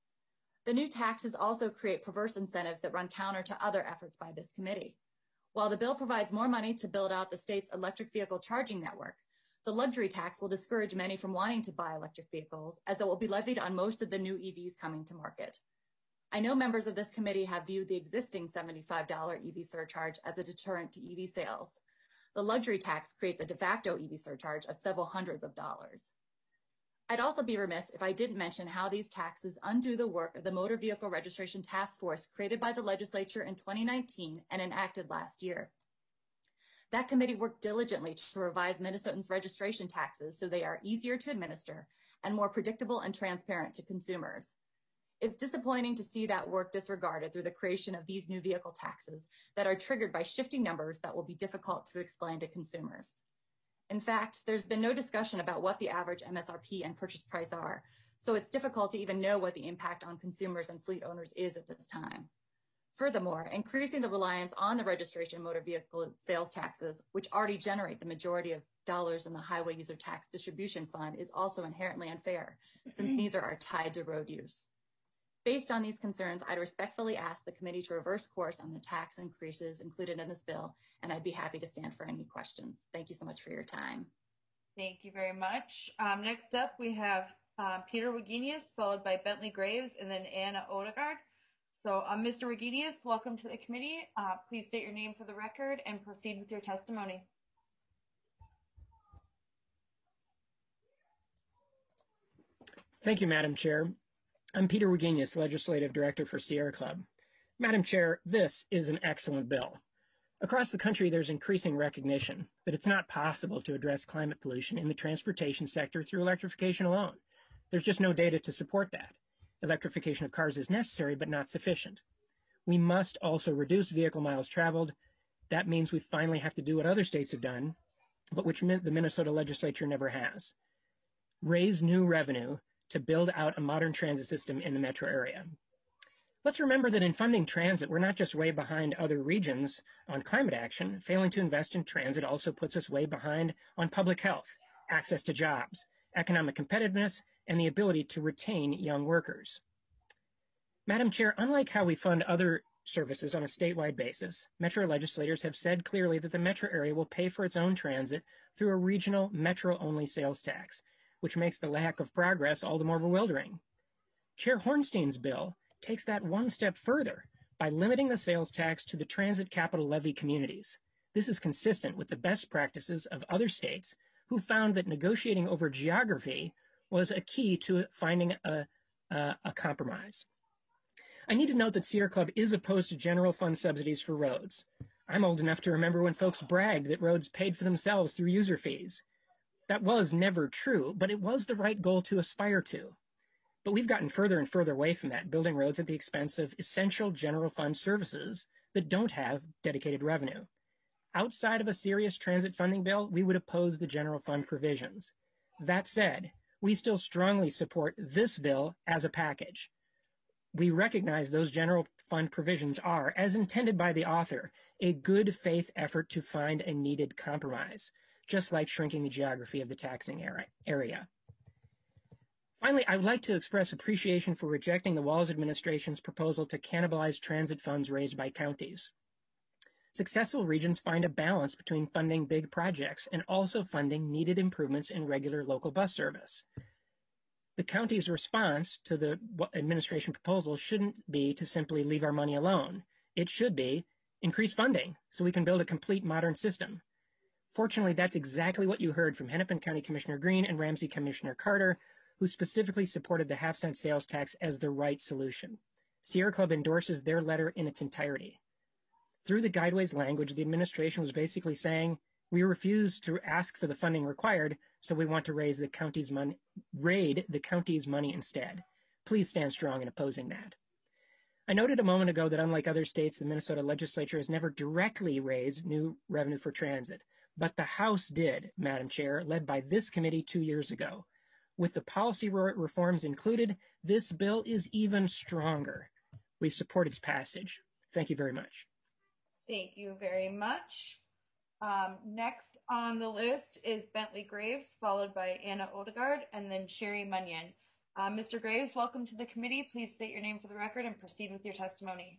The new taxes also create perverse incentives that run counter to other efforts by this committee. While the bill provides more money to build out the state's electric vehicle charging network, the luxury tax will discourage many from wanting to buy electric vehicles, as it will be levied on most of the new E Vs coming to market. I know members of this committee have viewed the existing seventy-five dollars E V surcharge as a deterrent to E V sales. The luxury tax creates a de facto E V surcharge of several hundreds of dollars. I'd also be remiss if I didn't mention how these taxes undo the work of the Motor Vehicle Registration Task Force created by the legislature in twenty nineteen and enacted last year. That committee worked diligently to revise Minnesotans' registration taxes so they are easier to administer and more predictable and transparent to consumers. It's disappointing to see that work disregarded through the creation of these new vehicle taxes that are triggered by shifting numbers that will be difficult to explain to consumers. In fact, there's been no discussion about what the average M S R P and purchase price are, so it's difficult to even know what the impact on consumers and fleet owners is at this time. Furthermore, increasing the reliance on the registration motor vehicle sales taxes, which already generate the majority of dollars in the Highway User Tax Distribution Fund, is also inherently unfair, since neither are tied to road use. Based on these concerns, I'd respectfully ask the committee to reverse course on the tax increases included in this bill, and I'd be happy to stand for any questions. Thank you so much for your time. Thank you very much. Um, next up, we have um, Peter Wagenius, followed by Bentley Graves, and then Anna Odegaard. So, um, Mister Wagenius, welcome to the committee. Uh, please state your name for the record and proceed with your testimony. Thank you, Madam Chair. I'm Peter Wagenius, Legislative Director for Sierra Club. Madam Chair, this is an excellent bill. Across the country, there's increasing recognition that it's not possible to address climate pollution in the transportation sector through electrification alone. There's just no data to support that. Electrification of cars is necessary, but not sufficient. We must also reduce vehicle miles traveled. That means we finally have to do what other states have done, but which the Minnesota legislature never has. Raise new revenue to build out a modern transit system in the metro area. Let's remember that in funding transit, we're not just way behind other regions on climate action. Failing to invest in transit also puts us way behind on public health, access to jobs, economic competitiveness, and the ability to retain young workers. Madam Chair, unlike how we fund other services on a statewide basis, metro legislators have said clearly that the metro area will pay for its own transit through a regional metro-only sales tax, which makes the lack of progress all the more bewildering. Chair Hornstein's bill takes that one step further by limiting the sales tax to the transit capital levy communities. This is consistent with the best practices of other states who found that negotiating over geography was a key to finding a, a, a compromise. I need to note that Sierra Club is opposed to general fund subsidies for roads. I'm old enough to remember when folks bragged that roads paid for themselves through user fees. That was never true, but it was the right goal to aspire to. But we've gotten further and further away from that, building roads at the expense of essential general fund services that don't have dedicated revenue. Outside of a serious transit funding bill, we would oppose the general fund provisions. That said, we still strongly support this bill as a package. We recognize those general fund provisions are, as intended by the author, a good faith effort to find a needed compromise, just like shrinking the geography of the taxing area. Finally, I would like to express appreciation for rejecting the Walz administration's proposal to cannibalize transit funds raised by counties. Successful regions find a balance between funding big projects and also funding needed improvements in regular local bus service. The county's response to the administration proposal shouldn't be to simply leave our money alone. It should be increase funding so we can build a complete modern system. Fortunately, that's exactly what you heard from Hennepin County Commissioner Green and Ramsey Commissioner Carter, who specifically supported the half-cent sales tax as the right solution. Sierra Club endorses their letter in its entirety. Through the Guideways language, the administration was basically saying, we refuse to ask for the funding required, so we want to raise the county's money, raid the county's money instead. Please stand strong in opposing that. I noted a moment ago that unlike other states, the Minnesota legislature has never directly raised new revenue for transit, but the House did, Madam Chair, led by this committee two years ago. With the policy reforms included, this bill is even stronger. We support its passage. Thank you very much. Thank you very much. Um, next on the list is Bentley Graves, followed by Anna Odegaard, and then Sherry Munyon. Uh, Mister Graves, welcome to the committee. Please state your name for the record and proceed with your testimony.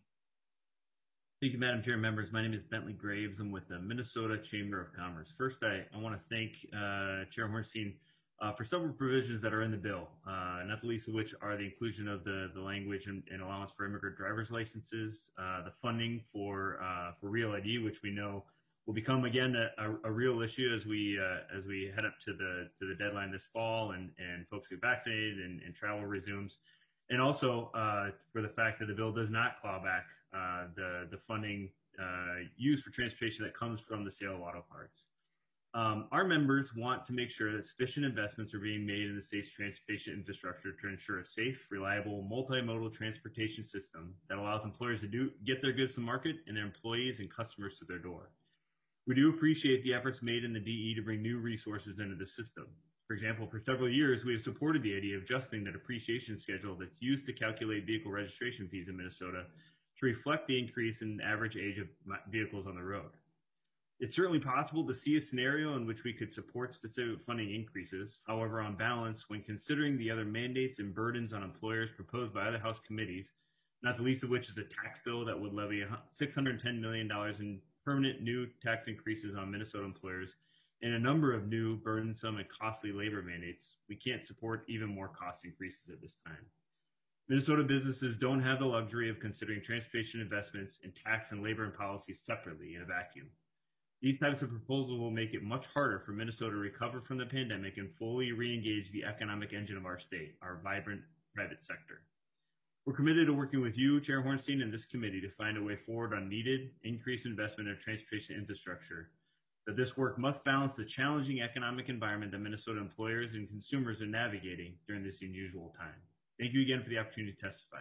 Thank you, Madam Chair and members. My name is Bentley Graves. I'm with the Minnesota Chamber of Commerce. First, I, I want to thank uh, Chair Hornstein uh, for several provisions that are in the bill, uh, not the least of which are the inclusion of the, the language and, and allowance for immigrant driver's licenses, uh, the funding for uh, for Real I D, which we know will become again a, a, a real issue as we uh, as we head up to the to the deadline this fall, and and folks get vaccinated and, and travel resumes, and also uh, for the fact that the bill does not claw back uh, the the funding uh, used for transportation that comes from the sale of auto parts. Um, our members want to make sure that sufficient investments are being made in the state's transportation infrastructure to ensure a safe, reliable, multimodal transportation system that allows employers to do get their goods to market and their employees and customers to their door. We do appreciate the efforts made in the D E to bring new resources into the system. For example, for several years, we have supported the idea of adjusting the depreciation schedule that's used to calculate vehicle registration fees in Minnesota to reflect the increase in average age of vehicles on the road. It's certainly possible to see a scenario in which we could support specific funding increases. However, on balance, when considering the other mandates and burdens on employers proposed by other House committees, not the least of which is a tax bill that would levy six hundred ten million dollars in permanent new tax increases on Minnesota employers, and a number of new burdensome and costly labor mandates, we can't support even more cost increases at this time. Minnesota businesses don't have the luxury of considering transportation investments and tax and labor and policy separately in a vacuum. These types of proposals will make it much harder for Minnesota to recover from the pandemic and fully re-engage the economic engine of our state, our vibrant private sector. We're committed to working with you, Chair Hornstein, and this committee to find a way forward on needed increased investment in transportation infrastructure. But this work must balance the challenging economic environment that Minnesota employers and consumers are navigating during this unusual time. Thank you again for the opportunity to testify.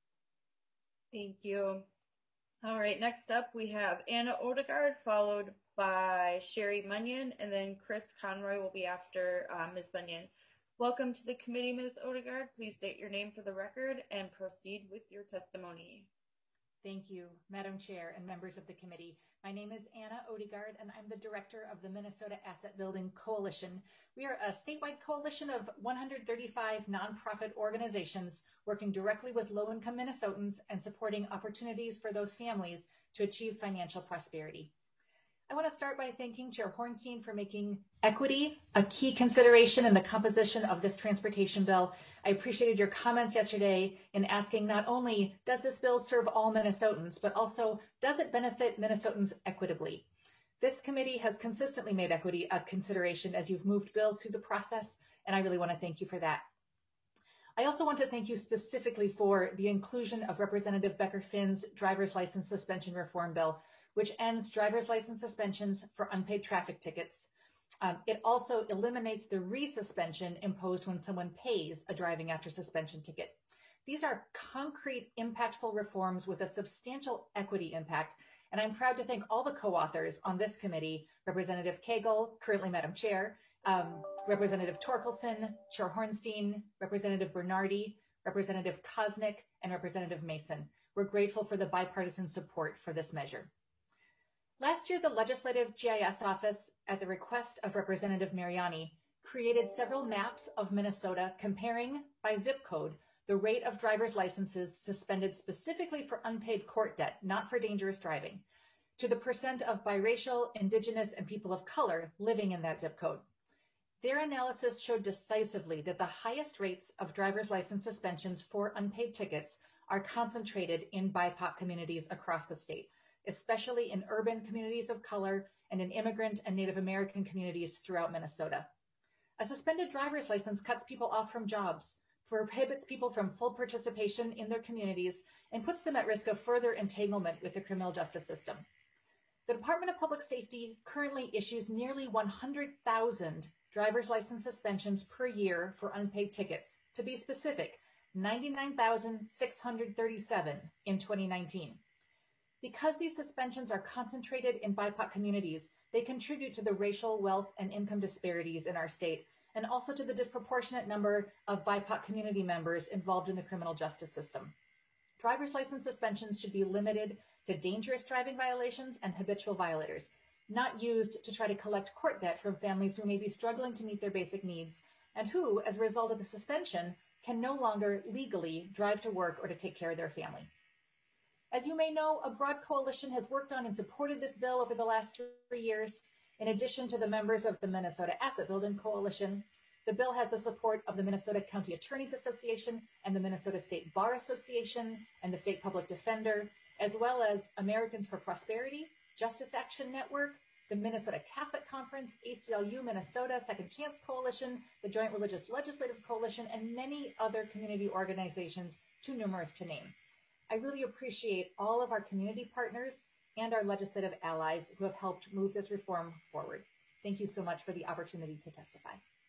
Thank you. All right, next up we have Anna Odegaard, followed by Sherry Munyon, and then Chris Conroy will be after uh, Miz Munyon. Welcome to the committee, Miz Odegaard. Please state your name for the record and proceed with your testimony. Thank you, Madam Chair and members of the committee. My name is Anna Odegaard, and I'm the director of the Minnesota Asset Building Coalition. We are a statewide coalition of one hundred thirty-five nonprofit organizations working directly with low-income Minnesotans and supporting opportunities for those families to achieve financial prosperity. I want to start by thanking Chair Hornstein for making equity a key consideration in the composition of this transportation bill. I appreciated your comments yesterday in asking not only does this bill serve all Minnesotans, but also does it benefit Minnesotans equitably? This committee has consistently made equity a consideration as you've moved bills through the process, and I really want to thank you for that. I also want to thank you specifically for the inclusion of Representative Becker Finn's driver's license suspension reform bill, which ends driver's license suspensions for unpaid traffic tickets. Um, it also eliminates the resuspension imposed when someone pays a driving after suspension ticket. These are concrete, impactful reforms with a substantial equity impact, and I'm proud to thank all the co-authors on this committee, Representative Cagle, currently Madam Chair, um, Representative Torkelson, Chair Hornstein, Representative Bernardi, Representative Koznick, and Representative Mason. We're grateful for the bipartisan support for this measure. Last year, the Legislative G I S Office, at the request of Representative Mariani, created several maps of Minnesota comparing by zip code the rate of driver's licenses suspended specifically for unpaid court debt, not for dangerous driving, to the percent of biracial, indigenous, and people of color living in that zip code. Their analysis showed decisively that the highest rates of driver's license suspensions for unpaid tickets are concentrated in B I P O C communities across the state, especially in urban communities of color and in immigrant and Native American communities throughout Minnesota. A suspended driver's license cuts people off from jobs, prohibits people from full participation in their communities, and puts them at risk of further entanglement with the criminal justice system. The Department of Public Safety currently issues nearly one hundred thousand driver's license suspensions per year for unpaid tickets. To be specific, ninety-nine thousand six hundred thirty-seven in twenty nineteen. Because these suspensions are concentrated in B I P O C communities, they contribute to the racial, wealth, and income disparities in our state, and also to the disproportionate number of B I P O C community members involved in the criminal justice system. Driver's license suspensions should be limited to dangerous driving violations and habitual violators, not used to try to collect court debt from families who may be struggling to meet their basic needs, and who, as a result of the suspension, can no longer legally drive to work or to take care of their family. As you may know, a broad coalition has worked on and supported this bill over the last three years. In addition to the members of the Minnesota Asset Building Coalition, the bill has the support of the Minnesota County Attorneys Association and the Minnesota State Bar Association and the State Public Defender, as well as Americans for Prosperity, Justice Action Network, the Minnesota Catholic Conference, A C L U Minnesota, Second Chance Coalition, the Joint Religious Legislative Coalition, and many other community organizations, too numerous to name. I really appreciate all of our community partners and our legislative allies who have helped move this reform forward. Thank you so much for the opportunity to testify.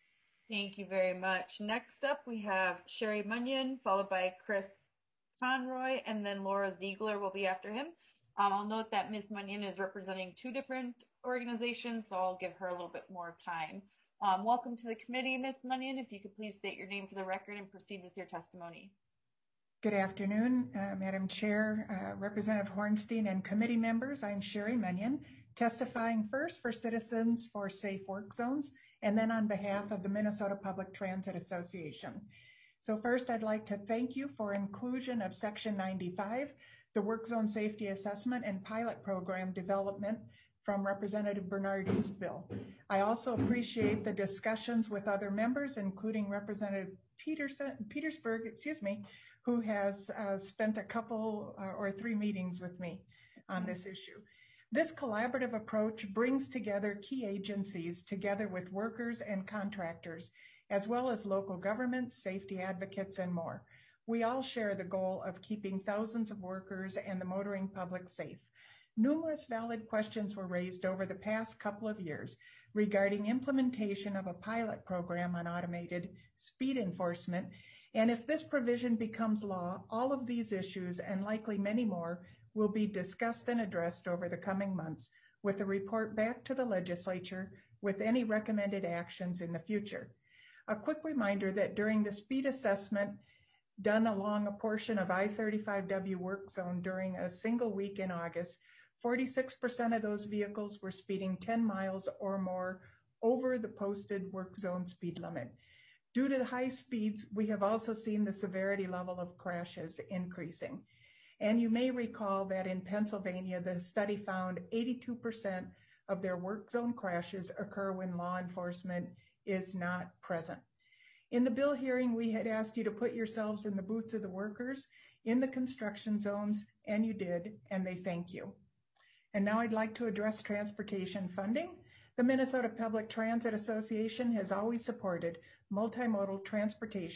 Thank you very much. Next up, we have Sherry Munyon, followed by Chris Conroy, and then Laura Ziegler will be after him. Um, I'll note that Miz Munyon is representing two different organizations, so I'll give her a little bit more time. Um, welcome to the committee, Miz Munyon. If you could please state your name for the record and proceed with your testimony. Good afternoon, uh, Madam Chair, uh, Representative Hornstein, and committee members. I'm Sherry Munyon, testifying first for Citizens for Safe Work Zones, and then on behalf of the Minnesota Public Transit Association. So first, I'd like to thank you for inclusion of Section ninety-five, the Work Zone Safety Assessment and Pilot Program development from Representative Bernardi's bill. I also appreciate the discussions with other members, including Representative Peterson, Petersburg, excuse me, who has uh, spent a couple uh, or three meetings with me on this issue. This collaborative approach brings together key agencies together with workers and contractors, as well as local governments, safety advocates, and more. We all share the goal of keeping thousands of workers and the motoring public safe. Numerous valid questions were raised over the past couple of years regarding implementation of a pilot program on automated speed enforcement. And if this provision becomes law, all of these issues, and likely many more, will be discussed and addressed over the coming months with a report back to the legislature with any recommended actions in the future. A quick reminder that during the speed assessment done along a portion of I thirty-five W work zone during a single week in August, forty-six percent of those vehicles were speeding ten miles or more over the posted work zone speed limit. Due to the high speeds, we have also seen the severity level of crashes increasing. And you may recall that in Pennsylvania, the study found eighty-two percent of their work zone crashes occur when law enforcement is not present. In the bill hearing, we had asked you to put yourselves in the boots of the workers in the construction zones, and you did, and they thank you. And now I'd like to address transportation funding. The Minnesota Public Transit Association has always supported multimodal transportation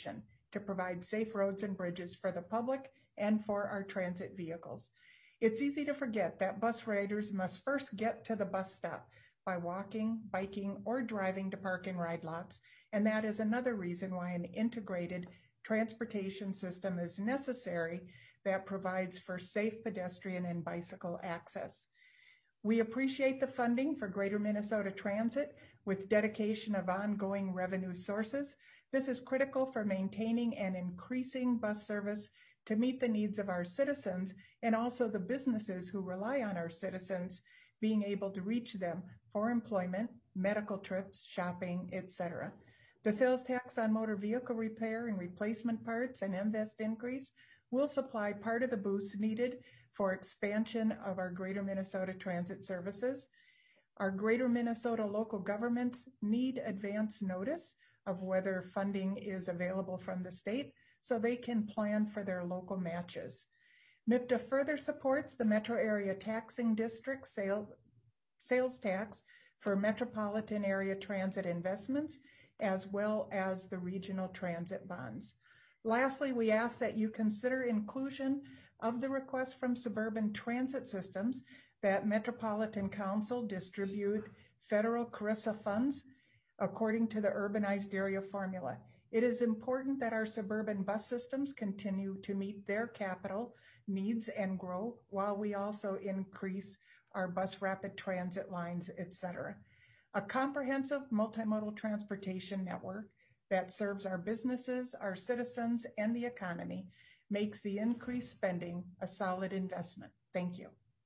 to provide safe roads and bridges for the public and for our transit vehicles. It's easy to forget that bus riders must first get to the bus stop by walking, biking, or driving to park and ride lots, and that is another reason why an integrated transportation system is necessary that provides for safe pedestrian and bicycle access. We appreciate the funding for Greater Minnesota Transit with dedication of ongoing revenue sources. This is critical for maintaining and increasing bus service to meet the needs of our citizens and also the businesses who rely on our citizens being able to reach them for employment, medical trips, shopping, et cetera. The sales tax on motor vehicle repair and replacement parts and invest increase will supply part of the boost needed for expansion of our Greater Minnesota Transit services. Our Greater Minnesota local governments need advance notice of whether funding is available from the state so they can plan for their local matches. MIPTA further supports the Metro Area Taxing District sale, sales tax for metropolitan area transit investments, as well as the regional transit bonds. Lastly, we ask that you consider inclusion of the request from Suburban Transit Systems that Metropolitan Council distribute federal C R I S A funds according to the urbanized area formula. It is important that our suburban bus systems continue to meet their capital needs and grow while we also increase our bus rapid transit lines, et cetera. A comprehensive multimodal transportation network that serves our businesses, our citizens, and the economy makes the increased spending a solid investment. Thank you.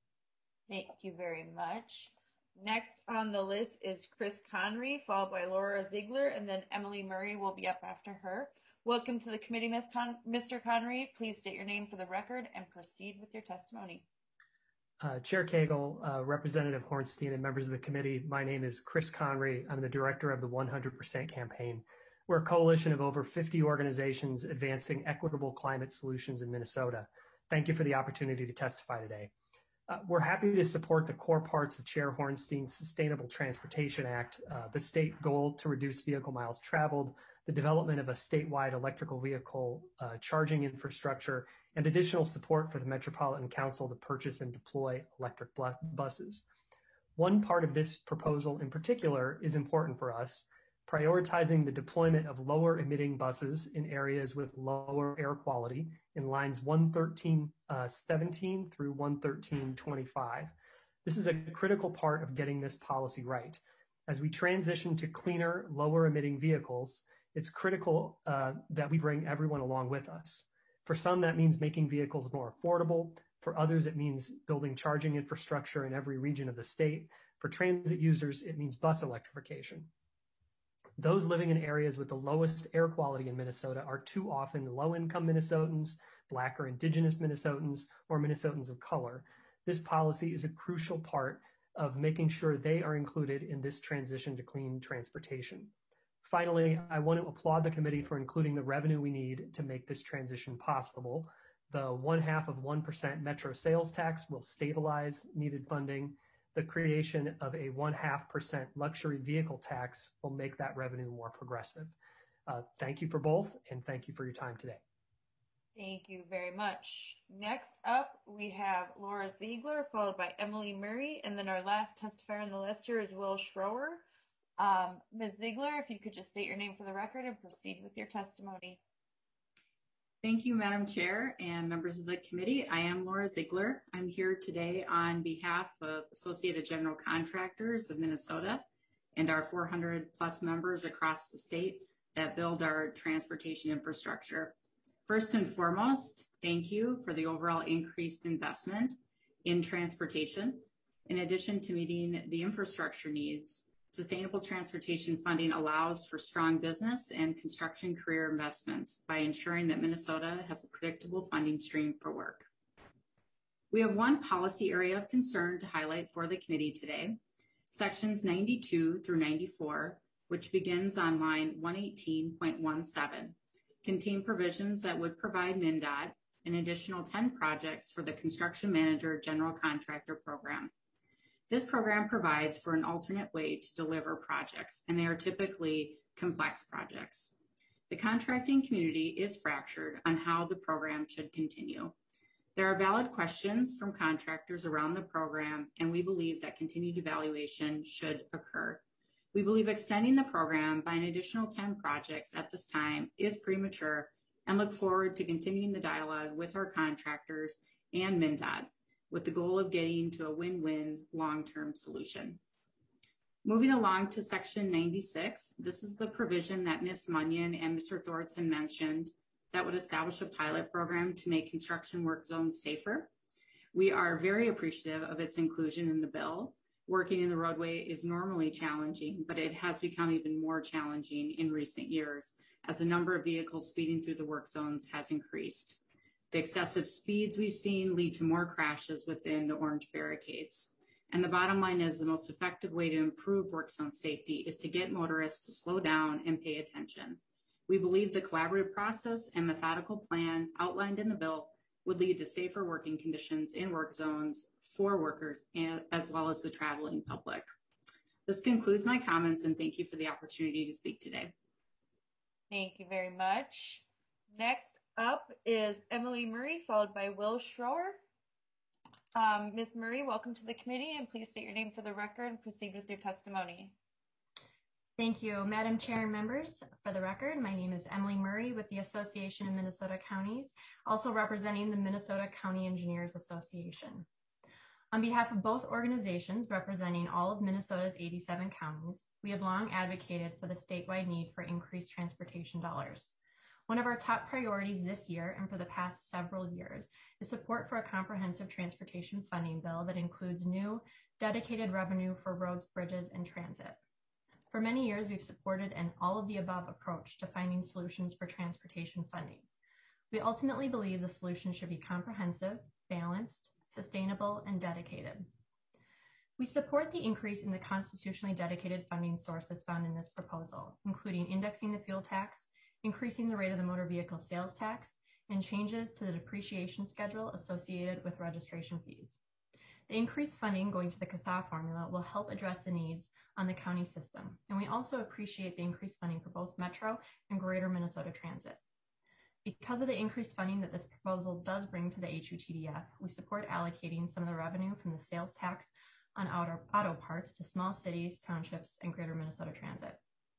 Thank you very much. Next on the list is Chris Conry, followed by Laura Ziegler, and then Emily Murray will be up after her. Welcome to the committee, Miz Con- Mister Conry. Please state your name for the record and proceed with your testimony. Uh, Chair Cagle, uh, Representative Hornstein, and members of the committee, my name is Chris Conry. I'm the director of the one hundred percent campaign. We're a coalition of over fifty organizations advancing equitable climate solutions in Minnesota. Thank you for the opportunity to testify today. Uh, we're happy to support the core parts of Chair Hornstein's Sustainable Transportation Act, uh, the state goal to reduce vehicle miles traveled, the development of a statewide electrical vehicle uh, charging infrastructure, and additional support for the Metropolitan Council to purchase and deploy electric bu- buses. One part of this proposal in particular is important for us, prioritizing the deployment of lower emitting buses in areas with lower air quality in lines one thirteen seventeen through one thirteen twenty-five. This is a critical part of getting this policy right. As we transition to cleaner, lower emitting vehicles, it's critical uh, that we bring everyone along with us. For some, that means making vehicles more affordable. For others, it means building charging infrastructure in every region of the state. For transit users, it means bus electrification. Those living in areas with the lowest air quality in Minnesota are too often low-income Minnesotans, Black or Indigenous Minnesotans, or Minnesotans of color. This policy is a crucial part of making sure they are included in this transition to clean transportation. Finally, I want to applaud the committee for including the revenue we need to make this transition possible. The one half of one percent Metro sales tax will stabilize needed funding. The creation of a one half percent luxury vehicle tax will make that revenue more progressive. Uh, thank you for both, and thank you for your time today. Thank you very much. Next up, we have Laura Ziegler, followed by Emily Murray, and then our last testifier on the list here is Will Schroer. Um, Miz Ziegler, if you could just state your name for the record and proceed with your testimony. Thank you, Madam Chair and members of the committee. I am Laura Ziegler. I'm here today on behalf of Associated General Contractors of Minnesota and our four hundred plus members across the state that build our transportation infrastructure. First and foremost, thank you for the overall increased investment in transportation. In addition to meeting the infrastructure needs, sustainable transportation funding allows for strong business and construction career investments by ensuring that Minnesota has a predictable funding stream for work. We have one policy area of concern to highlight for the committee today. Sections ninety-two through ninety-four, which begins on line one eighteen point one seven, contain provisions that would provide MnDOT an additional ten projects for the Construction Manager General Contractor Program. This program provides for an alternate way to deliver projects, and they are typically complex projects. the contracting community is fractured on how the program should continue. There are valid questions from contractors around the program, and we believe that continued evaluation should occur. We believe extending the program by an additional ten projects at this time is premature and look forward to continuing the dialogue with our contractors and MnDOT with the goal of getting to a win-win long-term solution. Moving along to section ninety-six, this is the provision that Miz Munyon and Mister Thorson mentioned that would establish a pilot program to make construction work zones safer. We are very appreciative of its inclusion in the bill. Working in the roadway is normally challenging, but it has become even more challenging in recent years as the number of vehicles speeding through the work zones has increased. The excessive speeds we've seen lead to more crashes within the orange barricades. And the bottom line is the most effective way to improve work zone safety is to get motorists to slow down and pay attention. We believe the collaborative process and methodical plan outlined in the bill would lead to safer working conditions in work zones for workers and, as well as the traveling public. This concludes my comments, and thank you for the opportunity to speak today. Thank you very much. Next up is Emily Murray, followed by Will Schroer. Um, Miz Murray, welcome to the committee, and please state your name for the record and proceed with your testimony. Thank you, Madam Chair and members. For the record, my name is Emily Murray with the Association of Minnesota Counties, also representing the Minnesota County Engineers Association. On behalf of both organizations representing all of Minnesota's eighty-seven counties, we have long advocated for the statewide need for increased transportation dollars. One of our top priorities this year and for the past several years is support for a comprehensive transportation funding bill that includes new, dedicated revenue for roads, bridges, and transit. For many years, we've supported an all-of-the-above approach to finding solutions for transportation funding. We ultimately believe the solution should be comprehensive, balanced, sustainable, and dedicated. We support the increase in the constitutionally dedicated funding sources found in this proposal, including indexing the fuel tax, increasing the rate of the motor vehicle sales tax, and changes to the depreciation schedule associated with registration fees. The increased funding going to the C A S A formula will help address the needs on the county system, and we also appreciate the increased funding for both Metro and Greater Minnesota Transit. Because of the increased funding that this proposal does bring to the H U T D F, we support allocating some of the revenue from the sales tax on auto, auto parts to small cities, townships, and Greater Minnesota Transit.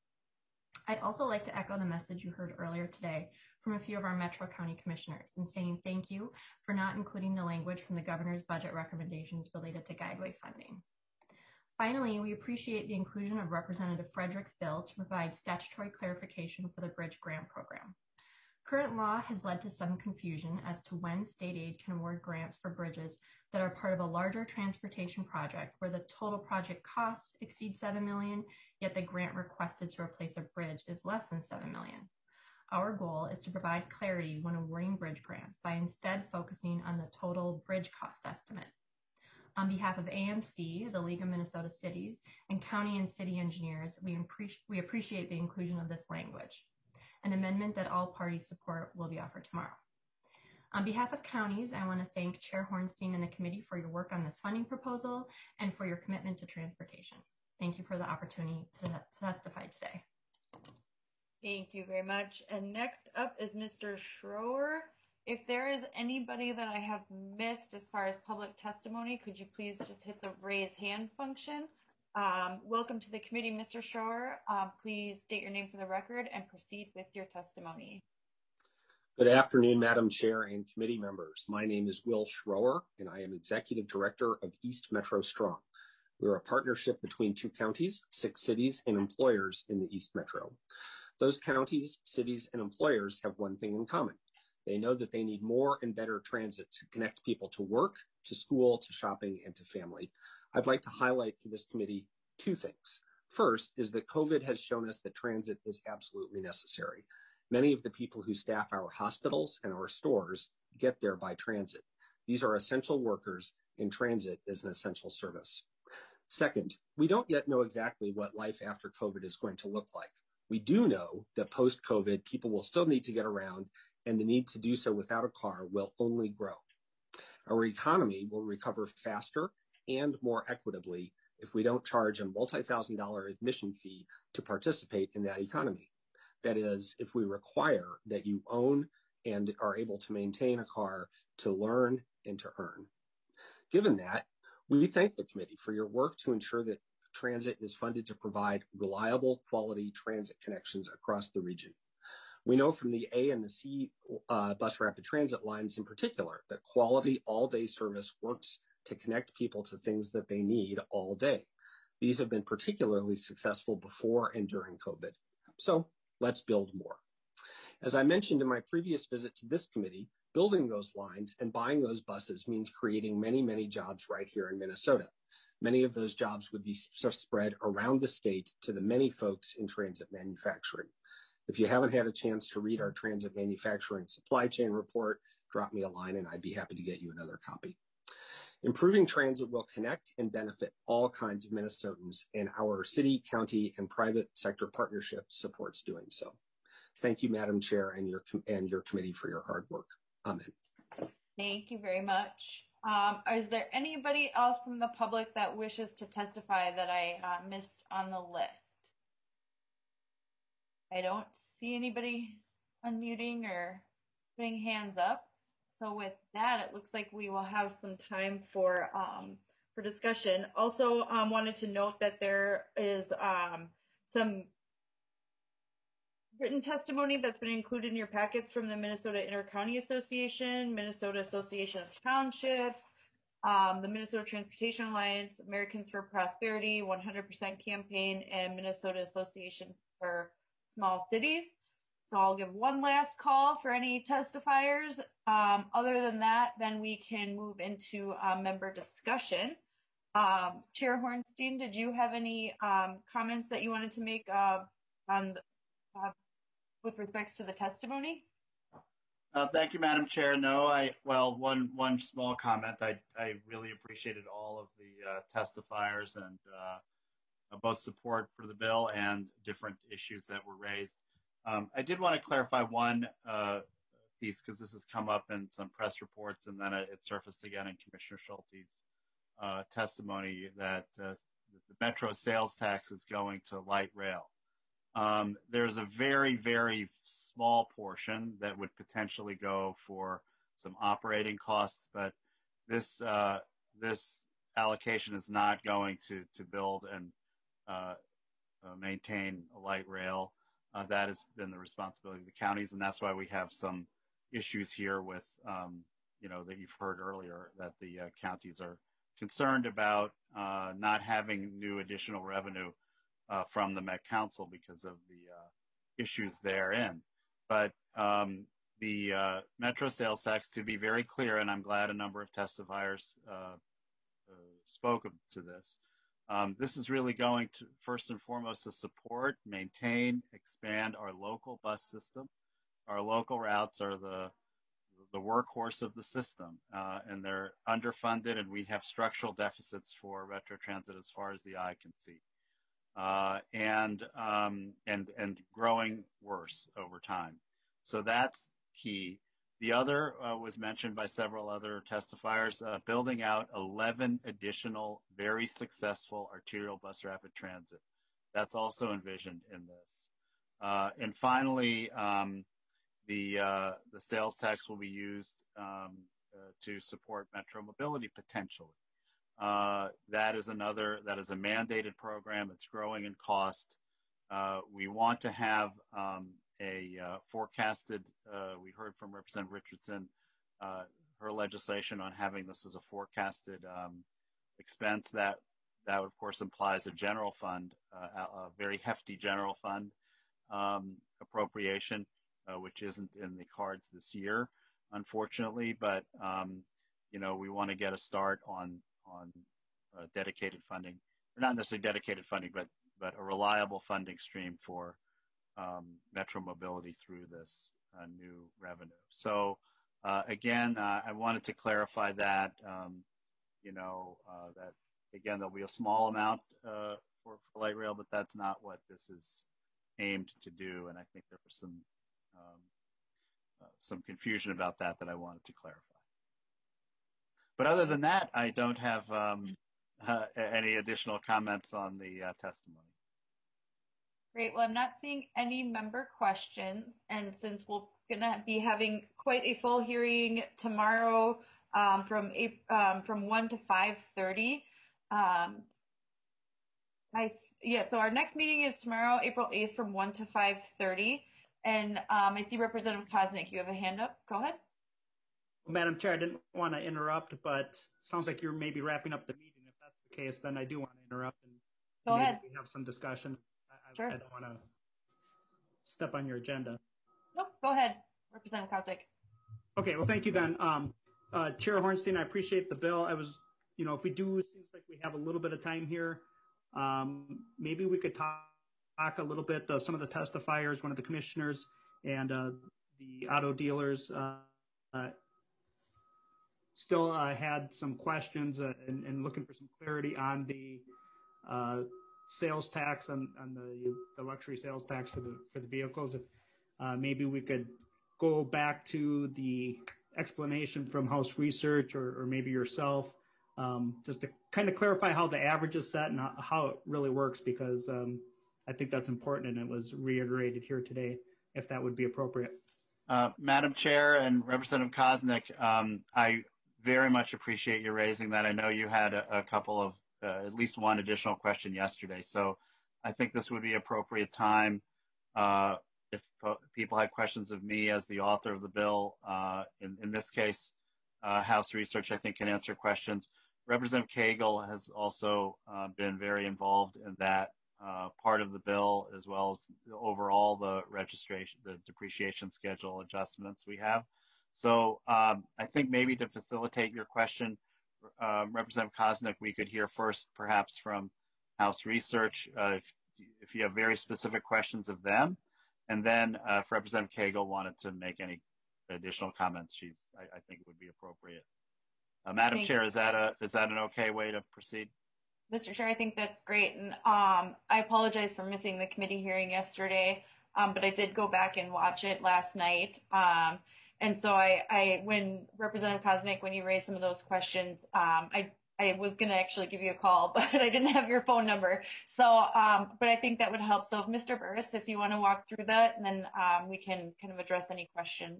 I'd also like to echo the message you heard earlier today from a few of our Metro County commissioners in saying thank you for not including the language from the governor's budget recommendations related to guideway funding. Finally, we appreciate the inclusion of Representative Frederick's bill to provide statutory clarification for the Bridge Grant Program. Current law has led to some confusion as to when state aid can award grants for bridges that are part of a larger transportation project where the total project costs exceed seven million dollars, yet the grant requested to replace a bridge is less than seven million dollars. Our goal is to provide clarity when awarding bridge grants by instead focusing on the total bridge cost estimate. On behalf of A M C, the League of Minnesota Cities, and county and city engineers, we, we appreciate the inclusion of this language. An amendment that all parties support will be offered tomorrow. On behalf of counties, I want to thank Chair Hornstein and the committee for your work on this funding proposal and for your commitment to transportation. Thank you for the opportunity to testify today. Thank you very much. And next up is Mister Schroer. If there is anybody that I have missed as far as public testimony, could you please just hit the raise hand function? Um, welcome to the committee, Mister Schroer. Um, please state your name for the record and proceed with your testimony. Good afternoon, Madam Chair and committee members. My name is Will Schroer, and I am Executive Director of East Metro Strong. We're a partnership between two counties, six cities, and employers in the East Metro. Those counties, cities, and employers have one thing in common. They know that they need more and better transit to connect people to work, to school, to shopping, and to family. I'd like to highlight for this committee two things. First is that COVID has shown us that transit is absolutely necessary. Many of the people who staff our hospitals and our stores get there by transit. These are essential workers, and transit is an essential service. Second, we don't yet know exactly what life after COVID is going to look like. We do know that post-COVID, people will still need to get around, and the need to do so without a car will only grow. Our economy will recover faster and more equitably if we don't charge a multi-thousand dollar admission fee to participate in that economy. That is, if we require that you own and are able to maintain a car to learn and to earn. Given that, we thank the committee for your work to ensure that transit is funded to provide reliable, quality transit connections across the region. We know from the A and the C uh, bus rapid transit lines in particular that quality all-day service works to connect people to things that they need all day. These have been particularly successful before and during COVID. So let's build more. As I mentioned in my previous visit to this committee, building those lines and buying those buses means creating many, many jobs right here in Minnesota. Many of those jobs would be spread around the state to the many folks in transit manufacturing. If you haven't had a chance to read our transit manufacturing supply chain report, drop me a line and I'd be happy to get you another copy. Improving transit will connect and benefit all kinds of Minnesotans, and our city, county, and private sector partnership supports doing so. Thank you, Madam Chair, and your, and your committee for your hard work. Amen. Thank you very much. Um, is there anybody else from the public that wishes to testify that I uh, missed on the list? I don't see anybody unmuting or putting hands up. So with that, it looks like we will have some time for um, for discussion. Also, um, wanted to note that there is um, some written testimony that's been included in your packets from the Minnesota Intercounty Association, Minnesota Association of Townships, um, the Minnesota Transportation Alliance, Americans for Prosperity, one hundred percent Campaign, and Minnesota Association for Small Cities. So I'll give one last call for any testifiers. Um, other than that, then we can move into uh, member discussion. Um, Chair Hornstein, did you have any um, comments that you wanted to make uh, on uh, with respects to the testimony? Uh, thank you, Madam Chair. No, I well, one one small comment. I I really appreciated all of the uh, testifiers and uh, both support for the bill and different issues that were raised. Um, I did want to clarify one uh, piece because this has come up in some press reports and then it, it surfaced again in Commissioner Schulte's uh, testimony that uh, the Metro sales tax is going to light rail. Um, there's a very, very small portion that would potentially go for some operating costs, but this uh, this allocation is not going to to build and uh, uh, maintain a light rail. Uh, that has been the responsibility of the counties, and that's why we have some issues here with, um, you know, that you've heard earlier that the uh, counties are concerned about uh, not having new additional revenue uh, from the Met Council because of the uh, issues therein. But um, the uh, Metro sales tax, to be very clear, and I'm glad a number of testifiers uh, uh, spoke to this, Um, this is really going to, first and foremost, to support, maintain, expand our local bus system. Our local routes are the the workhorse of the system, uh, and they're underfunded, and we have structural deficits for Metro Transit as far as the eye can see, uh, and um, and and growing worse over time. So that's key. The other uh, was mentioned by several other testifiers, uh, building out eleven additional very successful arterial bus rapid transit. That's also envisioned in this. Uh, and finally, um, the, uh, the sales tax will be used um, uh, to support Metro mobility potentially. Uh, that is another, that is a mandated program. It's growing in cost. Uh, we want to have um, a uh, forecasted, uh, we heard from Representative Richardson, uh, her legislation on having this as a forecasted um, expense. That, that of course implies a general fund, uh, a very hefty general fund um, appropriation, uh, which isn't in the cards this year, unfortunately, but um, you know, we want to get a start on, on uh, dedicated funding, or not necessarily dedicated funding, but, but a reliable funding stream for Um, Metro mobility through this uh, new revenue. So uh, again, uh, I wanted to clarify that, um, you know, uh, that again, there'll be a small amount uh, for, for light rail, but that's not what this is aimed to do. And I think there was some, um, uh, some confusion about that that I wanted to clarify. But other than that, I don't have um, uh, any additional comments on the uh, testimony. Great. Well, I'm not seeing any member questions. And since we're going to be having quite a full hearing tomorrow um, from eight, um, from one to five thirty, um, I yeah, so our next meeting is tomorrow, April eighth, from one to five thirty. And um, I see Representative Koznick, you have a hand up. Go ahead. Well, Madam Chair, I didn't want to interrupt, but sounds like you're maybe wrapping up the meeting. If that's the case, then I do want to interrupt and Go maybe ahead. we have some discussion. I, Sure. I don't want to step on your agenda. Nope, go ahead, Representative Koznick. Okay, well, thank you then. Um, uh, Chair Hornstein, I appreciate the bill. I was, you know, if we do, it seems like we have a little bit of time here. Um, maybe we could talk, talk a little bit, uh, some of the testifiers, one of the commissioners, and uh, the auto dealers uh, uh, still uh, had some questions uh, and, and looking for some clarity on the uh, sales tax, on, on the, the luxury sales tax for the for the vehicles. If uh, maybe we could go back to the explanation from House Research or, or maybe yourself, um, just to kind of clarify how the average is set and how it really works, because um, I think that's important and it was reiterated here today, if that would be appropriate. Uh, Madam Chair and Representative Koznick, um, I very much appreciate you raising that. I know you had a, a couple of, uh, at least one additional question yesterday, so I think this would be appropriate time. Uh, if uh, people had questions of me as the author of the bill, uh, in, in this case, uh, House Research, I think, can answer questions. Representative Cagle has also uh, been very involved in that uh, part of the bill, as well as the overall the registration, the depreciation schedule adjustments we have. So um, I think maybe to facilitate your question, uh, Representative Koznick, we could hear first perhaps from House Research, uh, if, if you have very specific questions of them. And then uh, if Representative Cagle wanted to make any additional comments, she's, I, I think it would be appropriate. Uh, Madam Thank Chair, you. is that a is that an okay way to proceed? Mister Chair, I think that's great. And um, I apologize for missing the committee hearing yesterday, um, but I did go back and watch it last night. Um, and so I, I, when Representative Koznick, when you raised some of those questions, um, I, I was going to actually give you a call, but I didn't have your phone number. So, um, but I think that would help. So if Mister Burris, if you want to walk through that, and then um, we can kind of address any questions.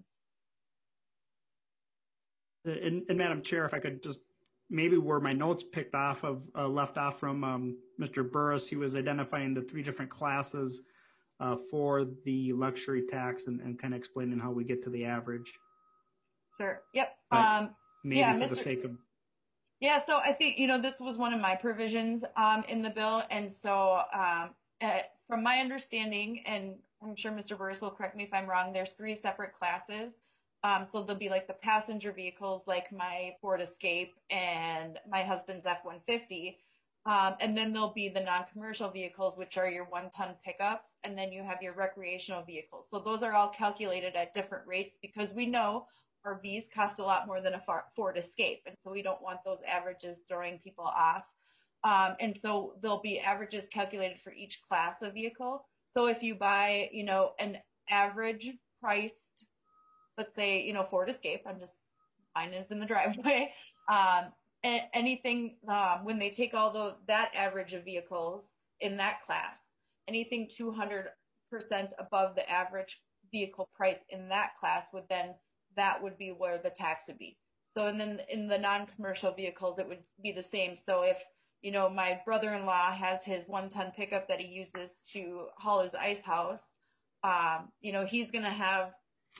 And, and Madam Chair, if I could just maybe where my notes picked off of uh, left off from um, Mister Burris, he was identifying the three different classes uh, for the luxury tax and, and kind of explaining how we get to the average. Sure. Yep. But Um, maybe yeah, for Mister the sake of Yeah, so I think, you know, this was one of my provisions um, in the bill. And so um, uh, from my understanding, and I'm sure Mister Burris will correct me if I'm wrong, there's three separate classes. Um, so there'll be like the passenger vehicles, like my Ford Escape and my husband's F one fifty. Um, and then there'll be the non-commercial vehicles, which are your one-ton pickups. And then you have your recreational vehicles. So those are all calculated at different rates because we know R Vs cost a lot more than a Ford Escape. And so we don't want those averages throwing people off. Um, and so there'll be averages calculated for each class of vehicle. So if you buy, you know, an average priced, let's say, you know, Ford Escape, I'm just, mine is in the driveway. Um, anything, um, when they take all the, that average of vehicles in that class, anything two hundred percent above the average vehicle price in that class would then, that would be where the tax would be. So, and then in the non-commercial vehicles, it would be the same. So if, you know, my brother-in-law has his one-ton pickup that he uses to haul his ice house, um, you know, he's going to have,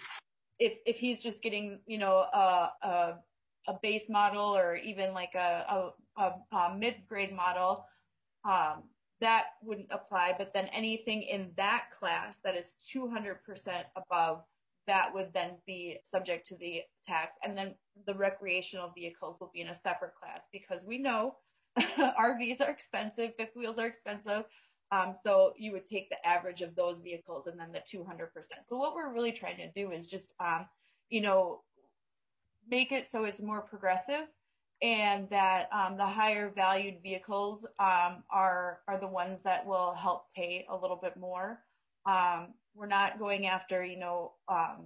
if if he's just getting, you know, a, a, a base model or even like a, a, a, a mid-grade model, um, that wouldn't apply. But then anything in that class that is two hundred percent above, that would then be subject to the tax. And then the recreational vehicles will be in a separate class because we know R Vs are expensive, fifth wheels are expensive. Um, so you would take the average of those vehicles and then the two hundred percent. So what we're really trying to do is just, um, you know, make it so it's more progressive and that um, the higher valued vehicles um, are, are the ones that will help pay a little bit more. Um, we're not going after, you know, um,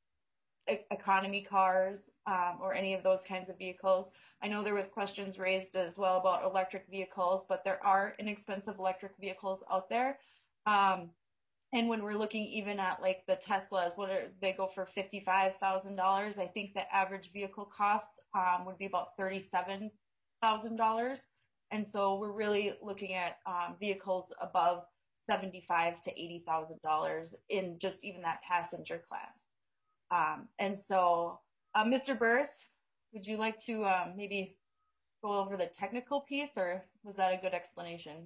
e- economy cars um, or any of those kinds of vehicles. I know there was questions raised as well about electric vehicles, but there are inexpensive electric vehicles out there. Um, and when we're looking even at like the Teslas, what are they go for fifty-five thousand dollars? I think the average vehicle cost um, would be about thirty-seven thousand dollars. And so we're really looking at um, vehicles above seventy-five to eighty thousand dollars in just even that passenger class. Um, and so, uh, Mister Burris, would you like to um, maybe go over the technical piece, or was that a good explanation?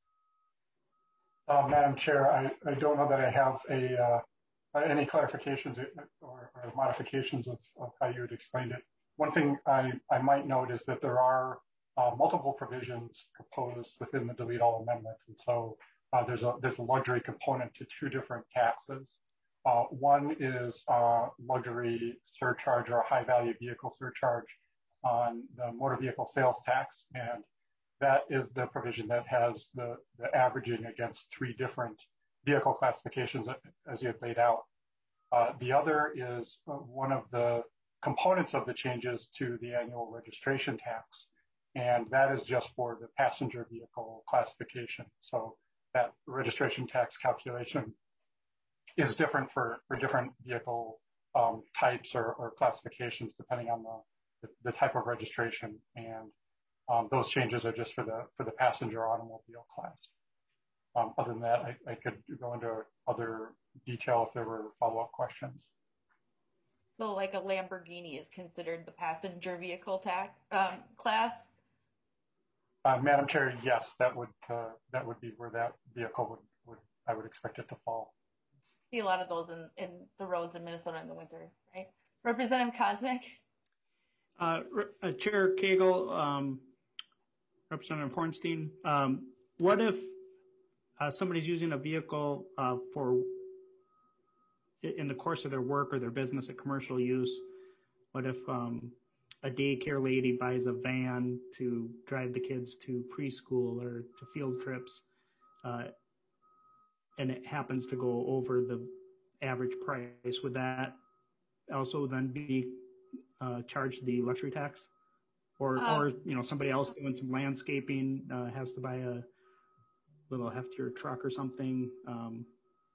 Uh, Madam Chair, I, I don't know that I have a uh, any clarifications or, or modifications of, of how you had explained it. One thing I, I might note is that there are uh, multiple provisions proposed within the delete all amendment. And so uh, there's a there's a luxury component to two different taxes. Uh, one is uh, luxury surcharge or a high value vehicle surcharge on the motor vehicle sales tax. And that is the provision that has the, the averaging against three different vehicle classifications as you had laid out. Uh, the other is one of the components of the changes to the annual registration tax. And that is just for the passenger vehicle classification. So that registration tax calculation is different for, for different vehicle um, types or, or classifications depending on the, the, the type of registration. And um, those changes are just for the for the passenger automobile class. Um, other than that, I, I could go into other detail if there were follow-up questions. So like a Lamborghini is considered the passenger vehicle tax um, class? Uh, Madam Chair, yes, that would uh, that would be where that vehicle would, would I would expect it to fall. See a lot of those in, in the roads in Minnesota in the winter, right? Representative Koznick? Uh, uh, Chair Cagle, um, Representative Hornstein, um, what if uh, somebody's using a vehicle uh, for in the course of their work or their business at commercial use? What if um, a daycare lady buys a van to drive the kids to preschool or to field trips, uh, and it happens to go over the average price? Would that also then be uh, charged the luxury tax? Or, um, or, you know, somebody else doing some landscaping uh, has to buy a little heftier truck or something. Um,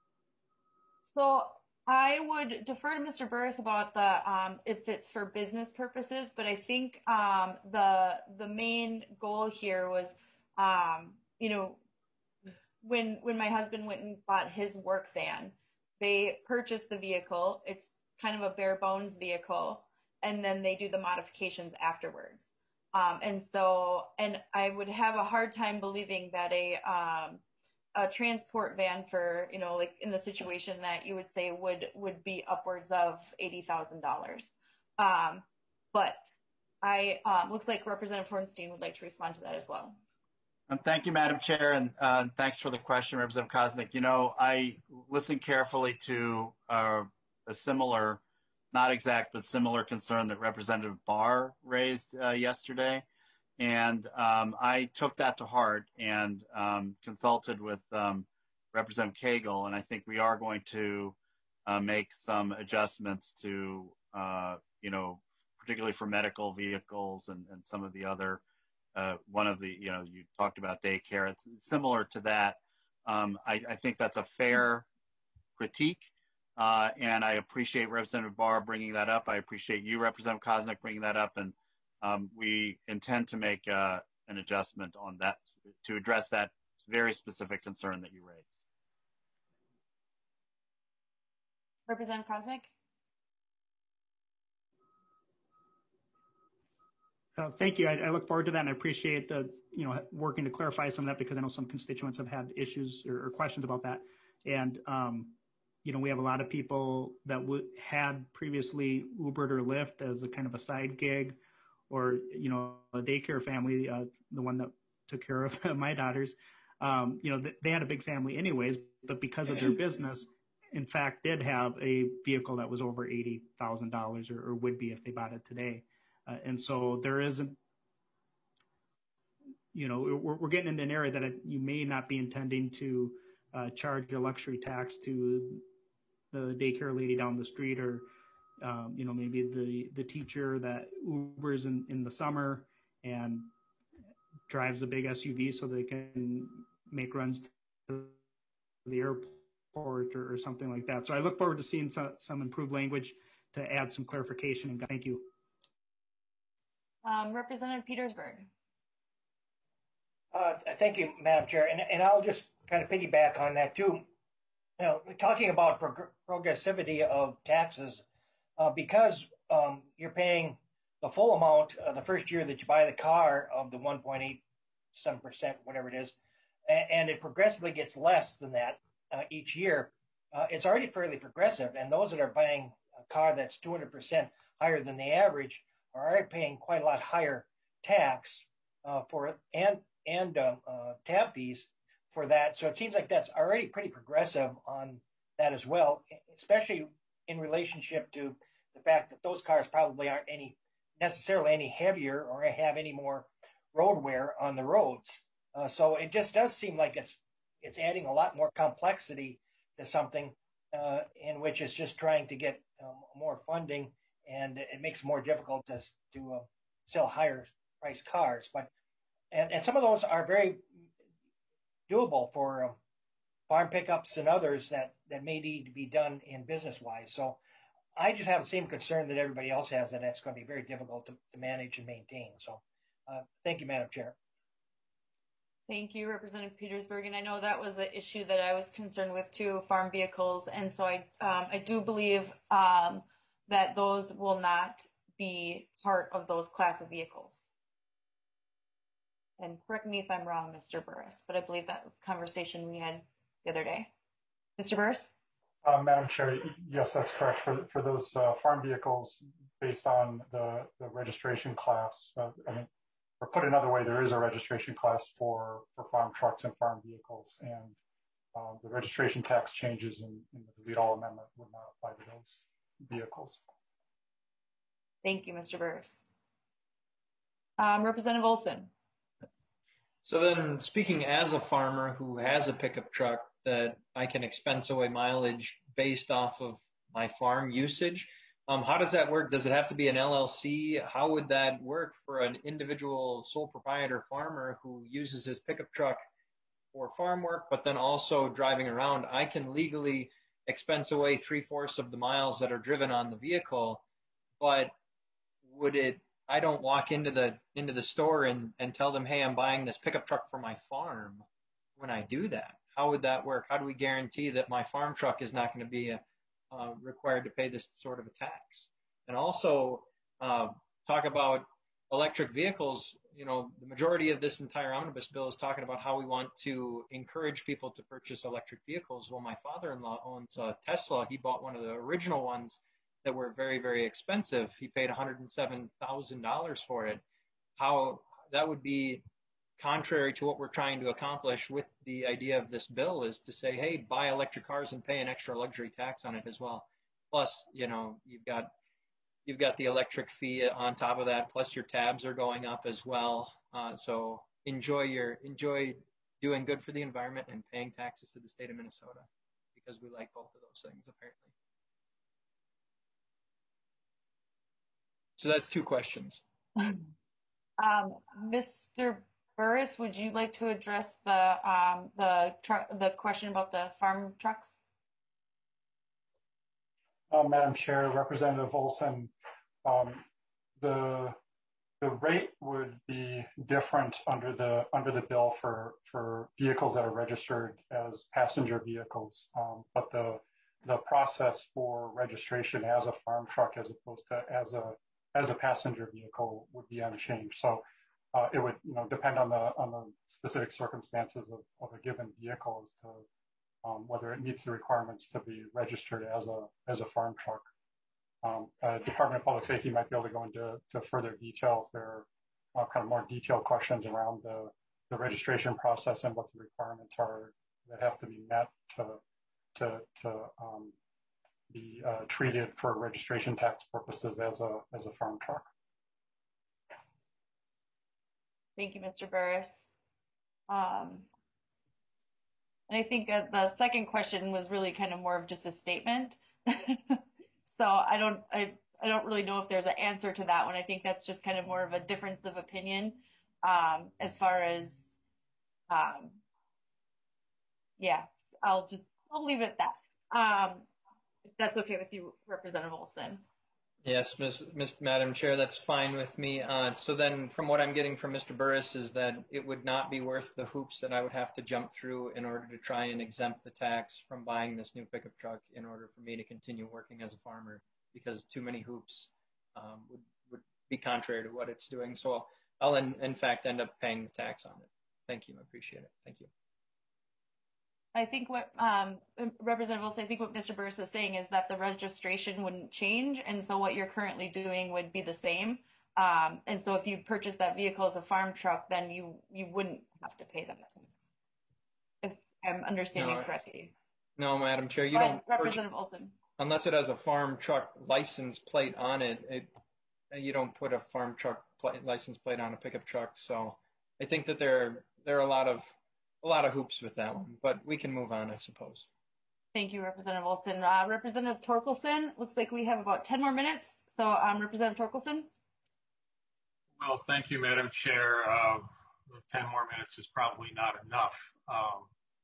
so I would defer to Mister Burris about the um, if it's for business purposes, but I think um, the the main goal here was, um, you know, when when my husband went and bought his work van, they purchased the vehicle. It's kind of a bare bones vehicle, and then they do the modifications afterwards. Um, and so, and I would have a hard time believing that a um, a transport van for, you know, like in the situation that you would say would would be upwards of eighty thousand dollars. Um, but I um, looks like Representative Hornstein would like to respond to that as well. Um, thank you, Madam Chair, and uh, thanks for the question, Representative Koznick. You know, I listened carefully to uh, a similar, not exact, but similar concern that Representative Barr raised uh, yesterday. And um, I took that to heart and um, consulted with um, Representative Cagle, and I think we are going to uh, make some adjustments to, uh, you know, particularly for medical vehicles and, and some of the other, uh, one of the, you know, you talked about daycare. It's similar to that. Um, I, I think that's a fair critique. Uh, and I appreciate Representative Barr bringing that up. I appreciate you, Representative Koznick, bringing that up. And um, we intend to make uh, an adjustment on that to address that very specific concern that you raised. Representative Koznick? Uh, thank you. I, I look forward to that, and I appreciate uh, you know, working to clarify some of that, because I know some constituents have had issues or, or questions about that. And um, you know, we have a lot of people that w- had previously Ubered or Lyft as a kind of a side gig, or, you know, a daycare family, uh, the one that took care of my daughters. Um, you know, th- they had a big family anyways, but because of their business, in fact, did have a vehicle that was over eighty thousand dollars or, or would be if they bought it today. Uh, and so there isn't, you know, we're, we're getting into an area that it, you may not be intending to uh, charge a luxury tax to the daycare lady down the street, or, um, you know, maybe the, the teacher that Ubers in, in the summer and drives a big S U V so they can make runs to the airport report or, or something like that. So I look forward to seeing some, some improved language to add some clarification. And thank you. Um, Representative Petersburg. Uh, thank you, Madam Chair. And, and I'll just kind of piggyback on that too. You know, we're talking about prog progressivity of taxes uh, because um, you're paying the full amount uh, the first year that you buy the car of the one point eight seven percent, whatever it is, and, and it progressively gets less than that uh, each year. Uh, it's already fairly progressive, and those that are buying a car that's two hundred percent higher than the average are already paying quite a lot higher tax uh, for it and and uh, uh, tab fees for that. So it seems like that's already pretty progressive on that as well, especially in relationship to the fact that those cars probably aren't any necessarily any heavier or have any more road wear on the roads. Uh, so it just does seem like it's it's adding a lot more complexity to something uh, in which it's just trying to get um, more funding, and it makes it more difficult to to uh, sell higher priced cars. But and, and some of those are very doable for uh, farm pickups and others that that may need to be done in business wise. So I just have the same concern that everybody else has, that it's going to be very difficult to, to manage and maintain. So uh, thank you, Madam Chair. Thank you, Representative Petersburg. And I know that was an issue that I was concerned with too, farm vehicles. And so I, um, I do believe um, that those will not be part of those class of vehicles. And correct me if I'm wrong, Mister Burris, but I believe that was a conversation we had the other day. Mister Burris? Uh, Madam Chair, yes, that's correct. For for those uh, farm vehicles based on the, the registration class, uh, I mean, or put another way, there is a registration class for, for farm trucks and farm vehicles, and um, the registration tax changes in, in the delete all amendment would not apply to those vehicles. Thank you, Mister Burris. Um, Representative Olson. So then, speaking as a farmer who has a pickup truck that I can expense away mileage based off of my farm usage, um, how does that work? Does it have to be an L L C? How would that work for an individual sole proprietor farmer who uses his pickup truck for farm work, but then also driving around? I can legally expense away three-fourths of the miles that are driven on the vehicle, but would it I don't walk into the into the store and, and tell them, hey, I'm buying this pickup truck for my farm when I do that. How would that work? How do we guarantee that my farm truck is not going to be uh, required to pay this sort of a tax? And also uh, talk about electric vehicles. You know, the majority of this entire omnibus bill is talking about how we want to encourage people to purchase electric vehicles. Well, my father-in-law owns a Tesla. He bought one of the original ones that were very, very expensive. He paid one hundred seven thousand dollars for it. How that would be contrary to what we're trying to accomplish with the idea of this bill is to say, hey, buy electric cars and pay an extra luxury tax on it as well. Plus, you know, you've got you've got the electric fee on top of that. Plus, your tabs are going up as well. Uh, so enjoy your enjoy doing good for the environment and paying taxes to the state of Minnesota, because we like both of those things apparently. So that's two questions. Um, Mister Burris, would you like to address the um, the the question about the farm trucks? Uh, Madam Chair, Representative Olson, um, the the rate would be different under the under the bill for for vehicles that are registered as passenger vehicles, um, but the the process for registration as a farm truck as opposed to as a as a passenger vehicle would be unchanged. So uh, it would, you know, depend on the on the specific circumstances of, of a given vehicle as to um, whether it meets the requirements to be registered as a as a farm truck. Um, uh, Department of Public Safety might be able to go into to further detail if there are uh, kind of more detailed questions around the, the registration process and what the requirements are that have to be met to to to um, be uh, treated for registration tax purposes as a as a farm truck. Thank you, Mister Burris. Um, and I think uh, the second question was really kind of more of just a statement. So I don't I, I don't really know if there's an answer to that one. I think that's just kind of more of a difference of opinion um, as far as um, yeah. I'll just I'll leave it at that. Um, if that's okay with you, Representative Olson. Yes, Miz Miz Madam Chair, that's fine with me. Uh, so then from what I'm getting from Mister Burris is that it would not be worth the hoops that I would have to jump through in order to try and exempt the tax from buying this new pickup truck in order for me to continue working as a farmer, because too many hoops um, would, would be contrary to what it's doing. So I'll in, in fact end up paying the tax on it. Thank you. I appreciate it. Thank you. I think what um, Representative Wilson, I think what Mister Burris is saying is that the registration wouldn't change, and so what you're currently doing would be the same. Um, and so if you purchase that vehicle as a farm truck, then you you wouldn't have to pay that tax. If I'm understanding No, correctly. No, Madam Chair, you Go don't. ahead, Representative Olson. Unless it has a farm truck license plate on it, it you don't put a farm truck plate, license plate on a pickup truck. So I think that there there are a lot of a lot of hoops with that one, but we can move on, I suppose. Thank you, Representative Olson. Uh, Representative Torkelson, looks like we have about ten more minutes. So um, Representative Torkelson. Well, thank you, Madam Chair. Uh, ten more minutes is probably not enough. Um,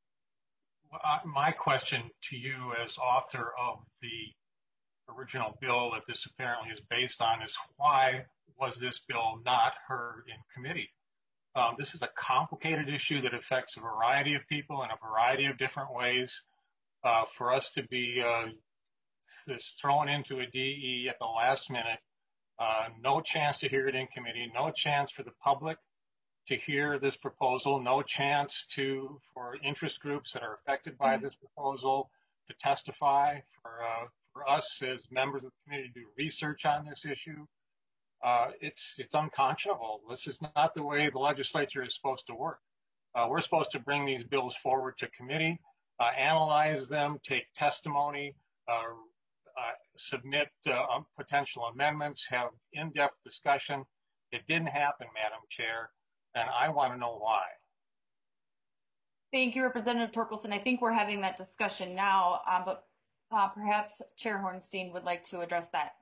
my question to you as author of the original bill that this apparently is based on is, why was this bill not heard in committee? Um, this is a complicated issue that affects a variety of people in a variety of different ways. Uh, for us to be uh, this thrown into a D E at the last minute, uh, no chance to hear it in committee, no chance for the public to hear this proposal, no chance to for interest groups that are affected by this proposal to testify, for uh, for us as members of the committee to do research on this issue. Uh, it's it's unconscionable. This is not the way the legislature is supposed to work. Uh, we're supposed to bring these bills forward to committee, uh, analyze them, take testimony, uh, uh, submit uh, potential amendments, have in-depth discussion. It didn't happen, Madam Chair, and I want to know why. Thank you, Representative Torkelson. I think we're having that discussion now, um, but uh, perhaps Chair Hornstein would like to address that.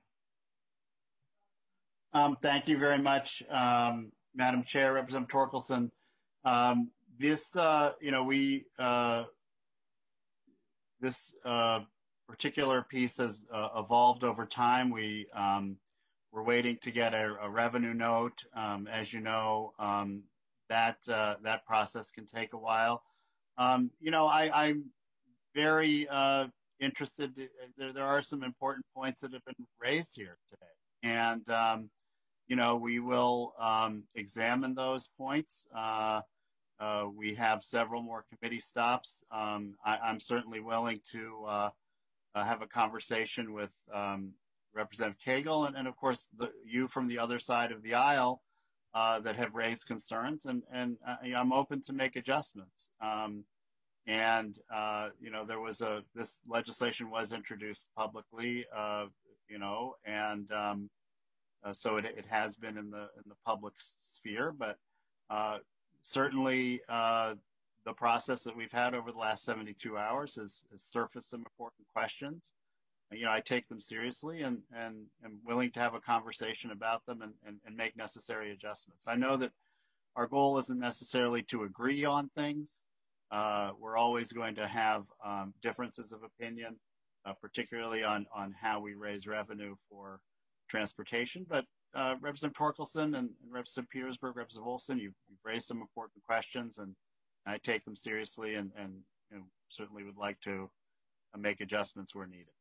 Um, thank you very much, um, Madam Chair, Representative Torkelson. Um, this, uh, you know, we, uh, this uh, particular piece has uh, evolved over time. We, um, we're waiting to get a, a revenue note. Um, as you know, um, that, uh, that process can take a while. Um, you know, I, I'm very uh, interested. There, there are some important points that have been raised here today. And, um, you know, we will um, examine those points. Uh, uh, we have several more committee stops. Um, I, I'm certainly willing to uh, uh, have a conversation with um, Representative Cagle and, and of course, the, you from the other side of the aisle uh, that have raised concerns. And, and uh, I'm open to make adjustments. Um, and, uh, you know, there was a, this legislation was introduced publicly, uh, you know, and um, Uh, so it, it has been in the in the public sphere, but uh, certainly uh, the process that we've had over the last seventy-two hours has, has surfaced some important questions. You know, I take them seriously and and am willing to have a conversation about them and, and, and make necessary adjustments. I know that our goal isn't necessarily to agree on things. Uh, we're always going to have um, differences of opinion, uh, particularly on on how we raise revenue for transportation, but uh, Representative Torkelson and, and Representative Petersburg, Representative Olson, you've, you've raised some important questions, and I take them seriously, and, and you know, certainly would like to uh, make adjustments where needed.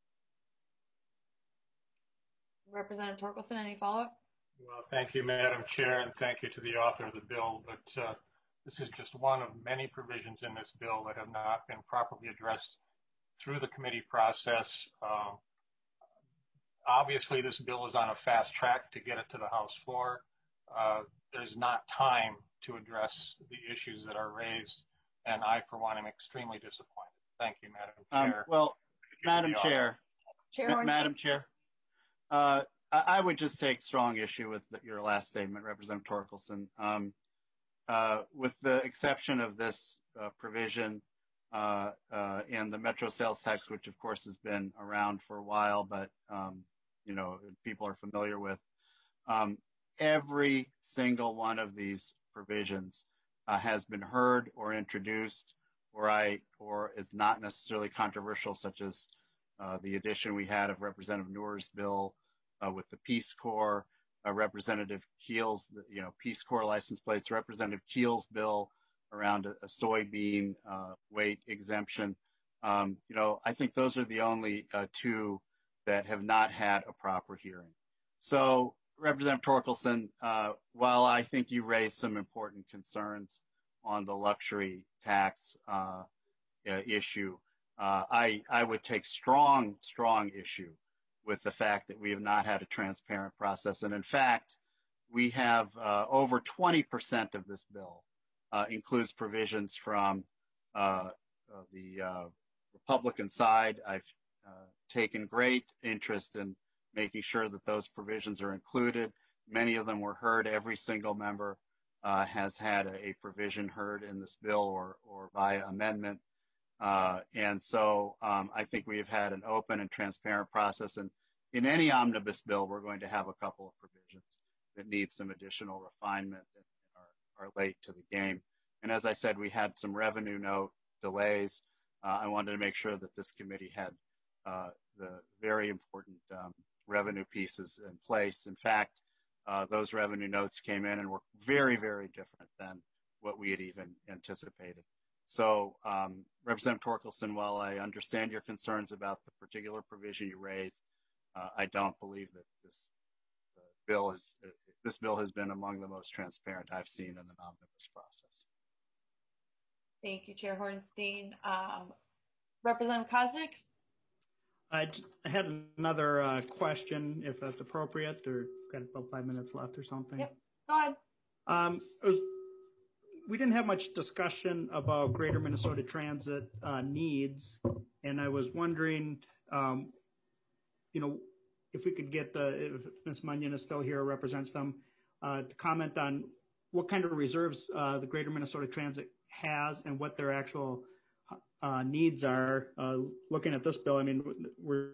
Representative Torkelson, any follow-up? Well, thank you, Madam Chair, and thank you to the author of the bill. But uh, this is just one of many provisions in this bill that have not been properly addressed through the committee process. Um, Obviously, this bill is on a fast track to get it to the House floor. Uh, there's not time to address the issues that are raised, and I, for one, am extremely disappointed. Thank you, Madam Chair. Um, well, Madam Chair, Chair Ma Madam Chair, uh, I, I would just take strong issue with the, your last statement, Representative Torkelson. Um, uh, with the exception of this uh, provision uh, uh, in the Metro Sales Tax, which of course has been around for a while, but um, you know, people are familiar with. Um, every single one of these provisions uh, has been heard or introduced or I or is not necessarily controversial, such as uh, the addition we had of Representative Noor's bill uh, with the Peace Corps, uh, Representative Keel's, you know, Peace Corps license plates, Representative Keel's bill around a, a soybean uh, weight exemption. Um, you know, I think those are the only uh, two that have not had a proper hearing. So, Representative Torkelson, uh, while I think you raised some important concerns on the luxury tax uh, uh, issue, uh, I, I would take strong, strong issue with the fact that we have not had a transparent process. And in fact, we have uh, over twenty percent of this bill uh, includes provisions from uh, uh, the uh, Republican side. I've uh, taken great interest in making sure that those provisions are included. Many of them were heard. Every single member uh, has had a, a provision heard in this bill or, or via amendment. Uh, and so um, I think we have had an open and transparent process. And in any omnibus bill, we're going to have a couple of provisions that need some additional refinement and are, are late to the game. And as I said, we had some revenue note delays. Uh, I wanted to make sure that this committee had uh, the very important um, revenue pieces in place. In fact, uh, those revenue notes came in and were very, very different than what we had even anticipated. So, um, Representative Torkelson, while I understand your concerns about the particular provision you raised, uh, I don't believe that this uh, bill is uh, this bill has been among the most transparent I've seen in an omnibus process. Thank you, Chair Hornstein. Um, Representative Koznick? I, I had another uh, question, if that's appropriate, or got about five minutes left or something. Yep, go ahead. Um, it was, we didn't have much discussion about Greater Minnesota Transit uh, needs, and I was wondering, um, you know, if we could get the, if Miz Munyon is still here, represents them, uh, to comment on what kind of reserves uh, the Greater Minnesota Transit has and what their actual Uh, needs are. Uh, looking at this bill, I mean, we're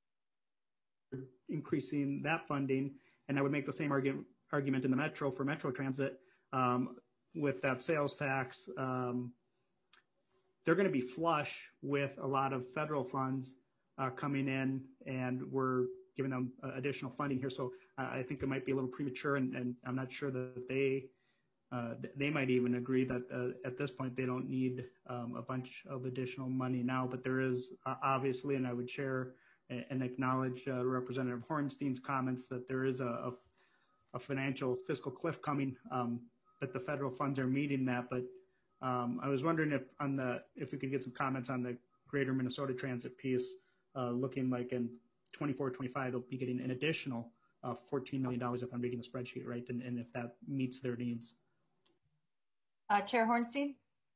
increasing that funding, and I would make the same argument argument in the Metro for Metro Transit um, with that sales tax. Um, they're going to be flush with a lot of federal funds uh, coming in, and we're giving them uh, additional funding here. So uh, I think it might be a little premature, and, and I'm not sure that they Uh, they might even agree that uh, at this point they don't need um, a bunch of additional money now, but there is uh, obviously, and I would share and acknowledge uh, Representative Hornstein's comments that there is a, a, a financial fiscal cliff coming, um, that the federal funds are meeting that. But um, I was wondering if on the if we could get some comments on the Greater Minnesota Transit piece, uh, looking like in twenty-four twenty-five they'll be getting an additional uh, fourteen million dollars if I'm reading the spreadsheet right, and, and if that meets their needs. Uh, Chair Hornstein?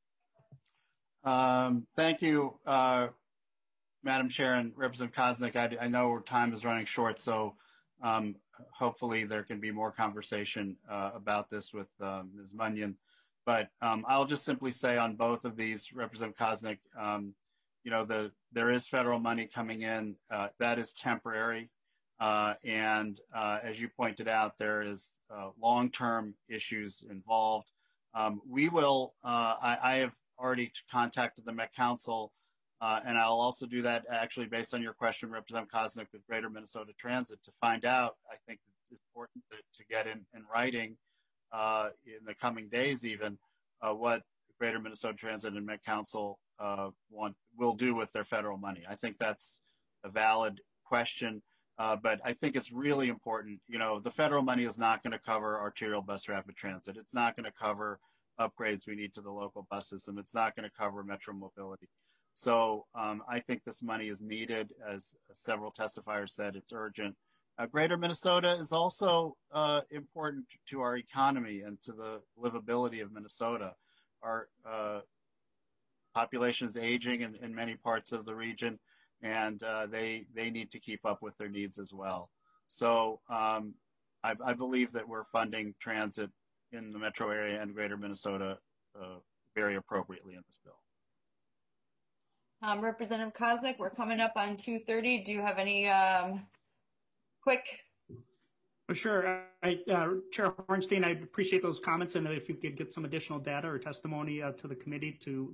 Um, thank you, uh, Madam Chair and Representative Koznick. I, I know our time is running short, so um, hopefully there can be more conversation uh, about this with uh, Miz Munyon. But um, I'll just simply say on both of these, Representative Koznick, um, you know, the, there is federal money coming in. Uh, that is temporary. Uh, and uh, as you pointed out, there is uh, long-term issues involved. Um, we will, uh, I, I have already contacted the Met Council, uh, and I'll also do that actually based on your question, Representative Koznick, with Greater Minnesota Transit to find out. I think it's important to, to get in, in writing uh, in the coming days even uh, what Greater Minnesota Transit and Met Council uh, want, will do with their federal money. I think that's a valid question. Uh, but I think it's really important, you know, the federal money is not going to cover arterial bus rapid transit. It's not going to cover upgrades we need to the local bus system. It's not going to cover metro mobility. So um, I think this money is needed. As several testifiers said, it's urgent. Uh, Greater Minnesota is also uh, important to our economy and to the livability of Minnesota. Our uh, population is aging in, in many parts of the region, and uh, they they need to keep up with their needs as well. So um, I, I believe that we're funding transit in the metro area and Greater Minnesota uh, very appropriately in this bill. Um, Representative Koznick, we're coming up on two thirty. Do you have any um, quick? Sure. I, uh, Chair Hornstein, I appreciate those comments, and if you could get some additional data or testimony uh, to the committee to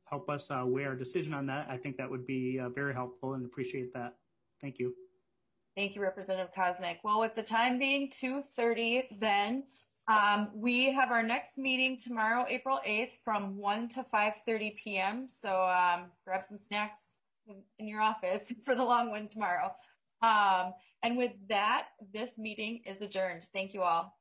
help us uh, weigh our decision on that, I think that would be uh, very helpful and appreciate that. Thank you. Thank you, Representative Koznick. Well, with the time being two thirty, then um, we have our next meeting tomorrow, April eighth, from one to five thirty p m So um, grab some snacks in, in your office for the long one tomorrow. Um, and with that, this meeting is adjourned. Thank you all.